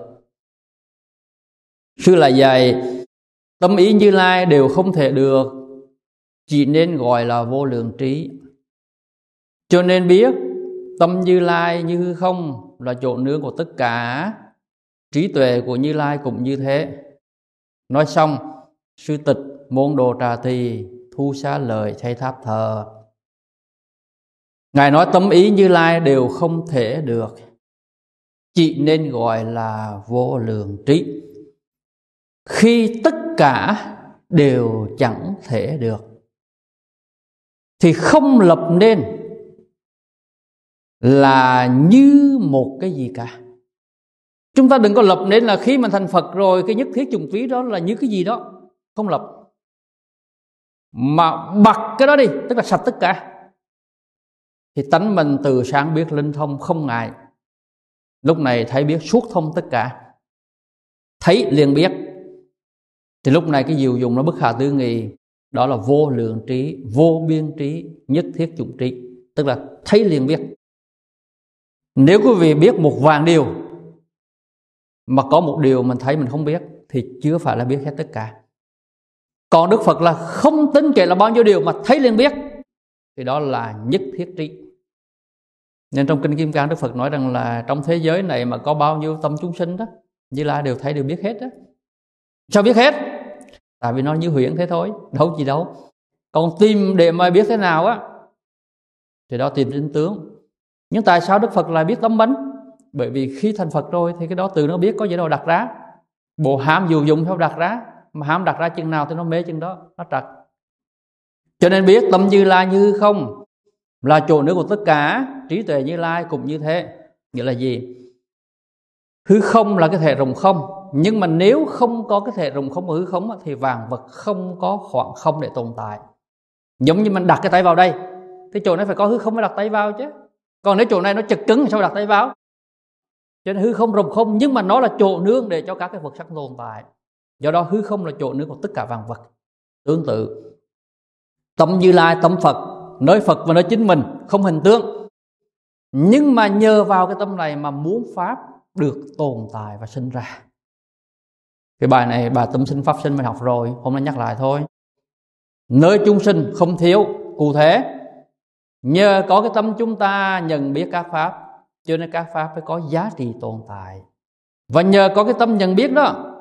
Sư lại dạy tâm ý Như Lai đều không thể được, chỉ nên gọi là vô lượng trí. Cho nên biết tâm Như Lai như hư không là chỗ nương của tất cả, trí tuệ của Như Lai cũng như thế. Nói xong, sư tịch môn đồ trà tỳ thu xá lời thay tháp thờ. Ngài nói tâm ý Như Lai đều không thể được, chỉ nên gọi là vô lượng trí. Khi tất cả đều chẳng thể được thì không lập nên là như một cái gì cả. Chúng ta đừng có lập nên là khi mình thành Phật rồi cái nhất thiết chủng trí đó là như cái gì đó. Không lập. Mà bật cái đó đi, tức là sạch tất cả, thì tánh mình từ sáng biết linh thông không ngại. Lúc này thấy biết suốt thông tất cả, thấy liền biết. Thì lúc này cái diệu dụng nó bất khả tư nghị, đó là vô lượng trí, vô biên trí, nhất thiết chủng trí, tức là thấy liền biết. Nếu quý vị biết một vạn điều mà có một điều mình thấy mình không biết thì chưa phải là biết hết tất cả. Còn Đức Phật là không tính kể là bao nhiêu điều mà thấy liền biết, thì đó là nhất thiết trí. Nên trong Kinh Kim Cang Đức Phật nói rằng là trong thế giới này mà có bao nhiêu tâm chúng sinh đó, Như Lai đều thấy đều biết hết đó. Sao biết hết? Tại vì nó như huyễn thế thôi, đâu gì đâu. Còn tìm để mà biết thế nào á thì đó tìm trên tướng. Nhưng tại sao Đức Phật lại biết tấm bánh? Bởi vì khi thành Phật rồi thì cái đó từ nó biết, có gì đâu đặt ra. Bộ ham dù dụng theo đặt ra, mà ham đặt ra chừng nào thì nó mê chừng đó, nó trật. Cho nên biết tâm Như Lai như hư không là chỗ nước của tất cả. Trí tuệ Như Lai cũng như thế. Nghĩa là gì? Hư không là cái thể rộng không, nhưng mà nếu không có cái thể rộng không và hư không thì vạn vật không có khoảng không để tồn tại. Giống như mình đặt cái tay vào đây thì chỗ này phải có hư không mới đặt tay vào chứ. Còn nếu chỗ này nó chật cứng thì sao đặt tay vào? Cho nên hư không rộng không, nhưng mà nó là chỗ nương để cho các cái vật sắc tồn tại. Do đó hư không là chỗ nương của tất cả vạn vật. Tương tự tâm Như Lai, tâm Phật, nơi Phật và nơi chính mình không hình tướng, nhưng mà nhờ vào cái tâm này mà muốn pháp được tồn tại và sinh ra. Cái bài này bài tâm sinh pháp sinh mình học rồi, hôm nay nhắc lại thôi. Nơi chúng sinh không thiếu, cụ thể nhờ có cái tâm chúng ta nhận biết các pháp, cho nên các pháp phải có giá trị tồn tại. Và nhờ có cái tâm nhận biết đó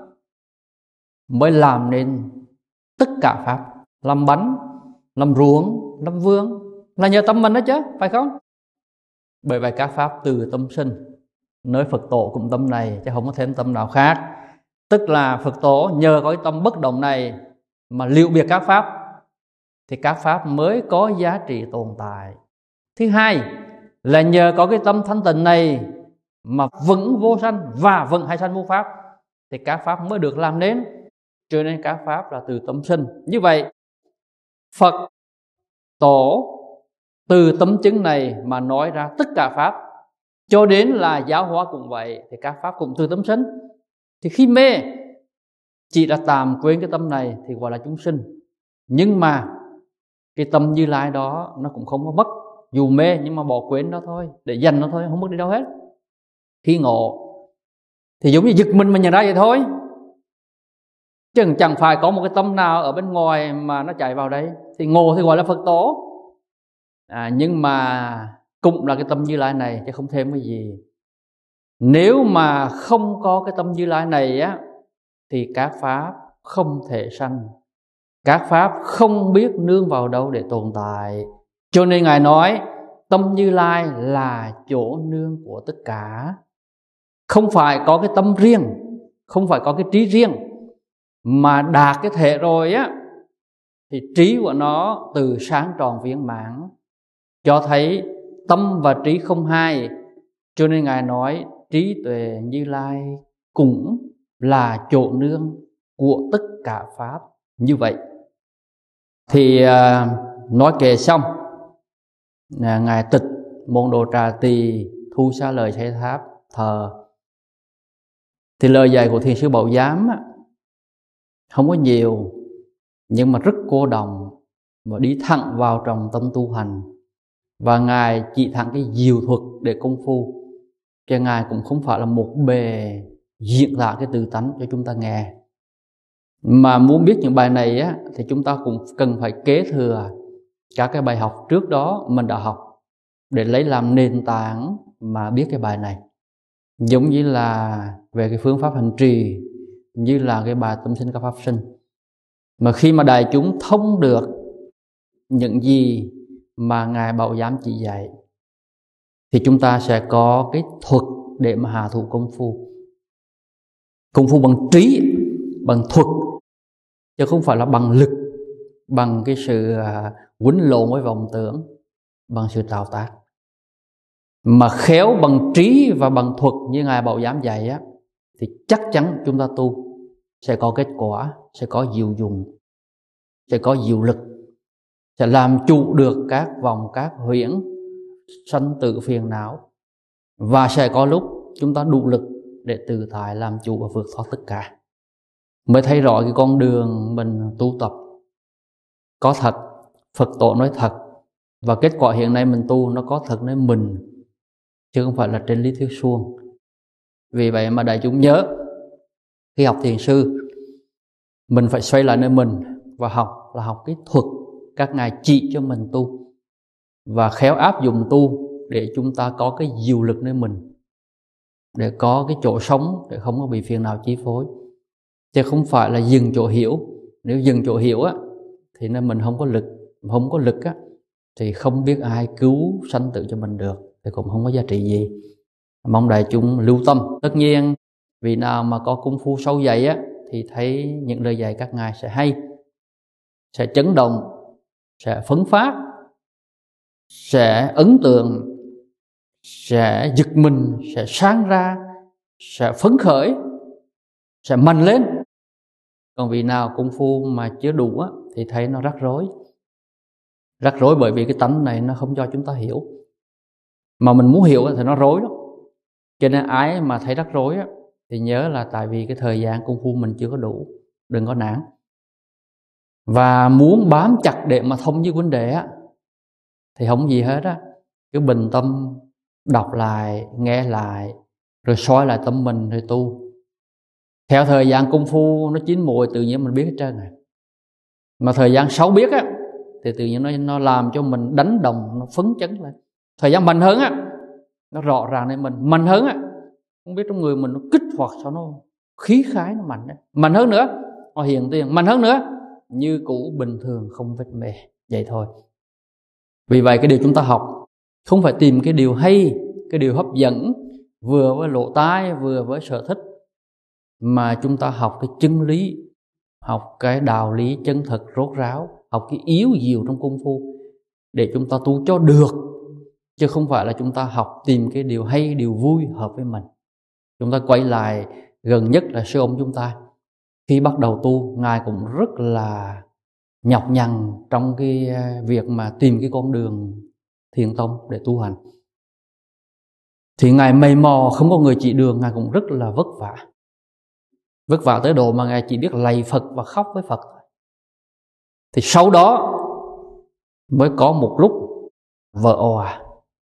mới làm nên tất cả pháp. Làm bánh, làm ruộng, làm vườn là nhờ tâm mình đó chứ, phải không? Bởi vậy các pháp từ tâm sinh. Nơi Phật tổ cũng tâm này chứ không có thêm tâm nào khác. Tức là Phật tổ nhờ có cái tâm bất động này mà liệu biệt các pháp, thì các pháp mới có giá trị tồn tại. Thứ hai là nhờ có cái tâm thanh tịnh này mà vững vô sanh và vững hay sanh vô pháp, thì các pháp mới được làm nên. Cho nên các pháp là từ tâm sinh. Như vậy Phật tổ từ tâm chứng này mà nói ra tất cả pháp, cho đến là giáo hóa cũng vậy, thì các pháp cũng từ tâm sinh. Thì khi mê chỉ đã tạm quên cái tâm này thì gọi là chúng sinh. Nhưng mà cái tâm Như Lai đó nó cũng không có mất. Dù mê nhưng mà bỏ quên nó thôi, để dành nó thôi, không mất đi đâu hết. Khi ngộ thì giống như giật mình nhận ra vậy thôi, chứ chẳng phải có một cái tâm nào ở bên ngoài mà nó chạy vào đây. Thì ngộ thì gọi là Phật tổ. Nhưng mà cũng là cái tâm Như Lai này chứ không thêm cái gì. Nếu mà không có cái tâm Như Lai này á, thì các pháp không thể sanh, các pháp không biết nương vào đâu để tồn tại. Cho nên Ngài nói tâm Như Lai là chỗ nương của tất cả. Không phải có cái tâm riêng, không phải có cái trí riêng, mà đạt cái thể rồi á thì trí của nó từ sáng tròn viên mãn, cho thấy tâm và trí không hai. Cho nên Ngài nói trí tuệ Như Lai cũng là chỗ nương của tất cả pháp. Như vậy thì nói kệ xong, Ngài tịch môn đồ Trà Tỳ thu xa lời Xây Tháp thờ. Thì lời dạy của Thiền sư Bảo Giám không có nhiều, nhưng mà rất cô đồng và đi thẳng vào trong tâm tu hành. Và Ngài chỉ thẳng cái diệu thuật để công phu, chứ Ngài cũng không phải là một bề diễn tả cái từ tánh cho chúng ta nghe. Mà muốn biết những bài này á, thì chúng ta cũng cần phải kế thừa các cái bài học trước đó mình đã học, để lấy làm nền tảng mà biết cái bài này. Giống như là về cái phương pháp hành trì, như là cái bài tâm sinh các pháp sinh. Mà khi mà đại chúng thông được những gì mà Ngài Bảo Giám chỉ dạy, thì chúng ta sẽ có cái thuật để mà hạ thủ công phu. Công phu bằng trí, bằng thuật, chứ không phải là bằng lực, bằng cái sự quýnh lộn với vọng tưởng, bằng sự tạo tác. mà khéo bằng trí và bằng thuật như Ngài Bảo Giám dạy á, thì chắc chắn chúng ta tu sẽ có kết quả, sẽ có diệu dụng, sẽ có diệu lực, sẽ làm chủ được các vòng các huyễn sanh tử phiền não, và sẽ có lúc chúng ta đủ lực để tự tại làm chủ và vượt thoát tất cả. Mới thấy rõ cái con đường mình tu tập có thật, Phật tổ nói thật, và kết quả hiện nay mình tu nó có thật nơi mình, chứ không phải là trên lý thuyết suông. Vì vậy mà đại chúng nhớ, khi học thiền sư mình phải xoay lại nơi mình và học là học cái thuật các ngài chỉ cho mình tu, và khéo áp dụng tu để chúng ta có cái diệu lực nơi mình, để có cái chỗ sống, để không có bị phiền não chi phối, chứ không phải là dừng chỗ hiểu. Nếu dừng chỗ hiểu á thì nên mình không có lực, không có lực á thì không biết ai cứu sanh tử cho mình được, thì cũng không có giá trị gì. Mong đại chúng lưu tâm. Tất nhiên vì nào mà có công phu sâu dày á thì thấy những lời dạy các ngài sẽ hay, sẽ chấn động, sẽ phấn phát, sẽ ấn tượng, sẽ giật mình, sẽ sáng ra, sẽ phấn khởi, sẽ mạnh lên. Còn vì nào công phu mà chưa đủ á thì thấy nó rắc rối. Rắc rối bởi vì cái tánh này nó không cho chúng ta hiểu, mà mình muốn hiểu thì nó rối đó. Cho nên ai mà thấy rắc rối á thì nhớ là tại vì cái thời gian công phu mình chưa có đủ, đừng có nản. Và muốn bám chặt để mà thông với vấn đề á thì không gì hết á, cứ bình tâm đọc lại, nghe lại, rồi soi lại tâm mình rồi tu. Theo thời gian công phu nó chín mùi, tự nhiên mình biết hết trơn này. Mà thời gian xấu biết á thì tự nhiên nó làm cho mình đánh đồng, nó phấn chấn lên. Thời gian mạnh hơn á, nó rõ ràng nên mình mạnh hơn á, không biết trong người mình nó kích hoạt sao nó khí khái nó mạnh đấy. Mạnh hơn nữa, nó hiện tiền, mạnh hơn nữa, như cũ bình thường không vết mề. Vậy thôi. Vì vậy cái điều chúng ta học không phải tìm cái điều hay, cái điều hấp dẫn vừa với lỗ tai, vừa với sở thích, mà chúng ta học cái chân lý, học cái đạo lý chân thật rốt ráo, học cái yếu diệu trong công phu để chúng ta tu cho được, chứ không phải là chúng ta học tìm cái điều hay, điều vui hợp với mình. Chúng ta quay lại gần nhất là sư ông chúng ta, khi bắt đầu tu ngài cũng rất là nhọc nhằn trong cái việc mà tìm cái con đường thiền tông để tu hành. Thì ngài mày mò không có người chỉ đường, ngài cũng rất là vất vả. Vất vả tới độ mà ngài chỉ biết lạy Phật và khóc với Phật. Thì sau đó mới có một lúc vỡ òa.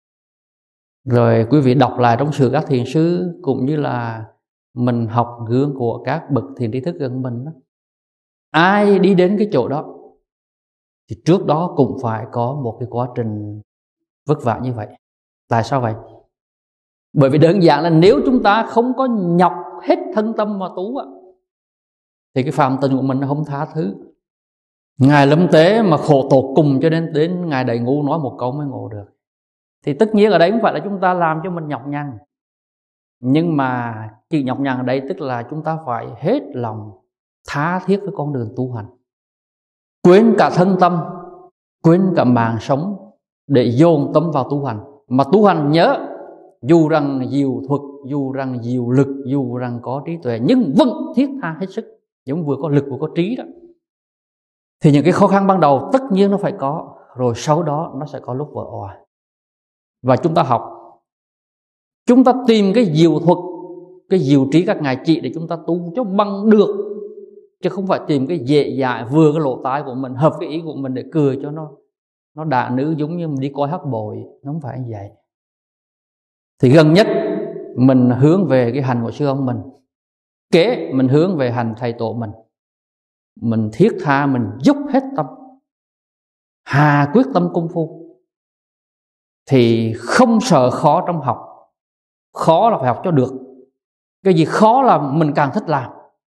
Rồi quý vị đọc lại trong sử các thiền sư, cũng như là mình học gương của các bậc thiền trí thức gần mình đó, ai đi đến cái chỗ đó thì trước đó cũng phải có một cái quá trình vất vả như vậy. Tại sao vậy? Bởi vì đơn giản là nếu chúng ta không có nhọc hết thân tâm mà tu thì cái phàm tình của mình nó không tha thứ. Ngài Lâm Tế mà khổ tột cùng cho nên đến Ngài Đại Ngu nói một câu mới ngộ được. Thì tất nhiên ở đây không phải là chúng ta làm cho mình nhọc nhằn, nhưng mà chữ nhọc nhằn ở đây tức là chúng ta phải hết lòng tha thiết với con đường tu hành, quên cả thân tâm, quên cả mạng sống để dồn tâm vào tu hành. Mà tu hành nhớ, dù rằng diệu thuật, dù rằng diệu lực, dù rằng có trí tuệ, nhưng vẫn thiết tha hết sức, giống vừa có lực vừa có trí đó. Thì những cái khó khăn ban đầu tất nhiên nó phải có, rồi sau đó nó sẽ có lúc vỡ òa. Và chúng ta học, chúng ta tìm cái diệu thuật, cái diệu trí các ngài chỉ để chúng ta tu cho bằng được, chứ không phải tìm cái dễ dãi vừa cái lỗ tai của mình, hợp cái ý của mình để cười cho nó đạ nữ, giống như mình đi coi hắc bội. Nó không phải như vậy. Thì gần nhất mình hướng về cái hành của sư ông mình, kế mình hướng về hành thầy tổ mình thiết tha, mình dốc hết tâm, hà quyết tâm công phu, thì không sợ khó trong học. Khó là phải học cho được. Cái gì khó là mình càng thích làm.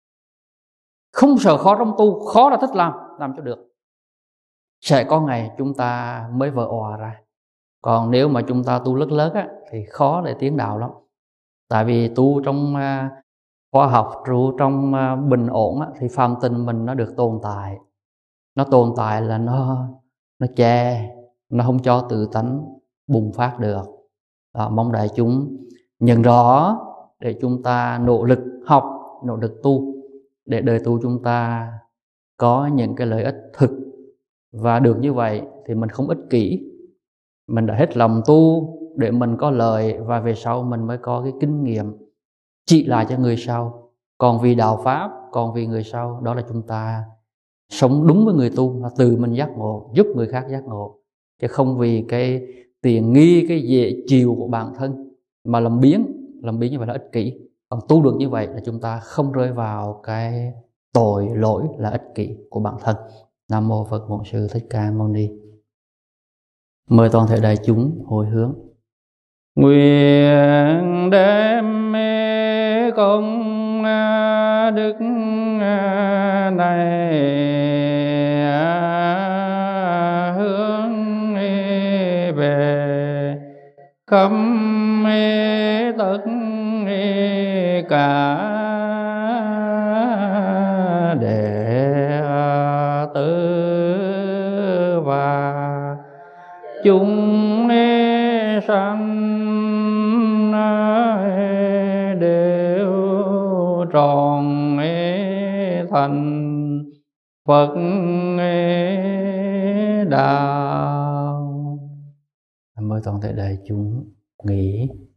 Không sợ khó trong tu, khó là thích làm cho được. Sẽ có ngày chúng ta mới vỡ òa ra. Còn nếu mà chúng ta tu lất á, thì khó để tiến đạo lắm. Tại vì tu trong khoa học, tu trong bình ổn á, thì phàm tình mình nó được tồn tại. Nó tồn tại là nó che, nó không cho tự tánh bùng phát được. Mong đại chúng nhận rõ để chúng ta nỗ lực học, nỗ lực tu, để đời tu chúng ta có những cái lợi ích thực. Và được như vậy thì mình không ích kỷ, mình đã hết lòng tu để mình có lợi, và về sau mình mới có cái kinh nghiệm chỉ lại cho người sau. Còn vì đạo pháp, còn vì người sau, đó là chúng ta sống đúng với người tu, là từ mình giác ngộ, giúp người khác giác ngộ, chứ không vì cái tiện nghi, cái dễ chịu của bản thân mà làm biến như vậy là ích kỷ. Còn tu được như vậy là chúng ta không rơi vào cái tội lỗi là ích kỷ của bản thân. Nam mô Phật Bổn Sư Thích Ca Mâu Ni. Mời toàn thể đại chúng hồi hướng. Nguyện đem công đức này hướng về khắp tất cả đệ tử và chúng sanh đều tròn thành Phật đạo. Mời toàn thể đại chúng nghỉ.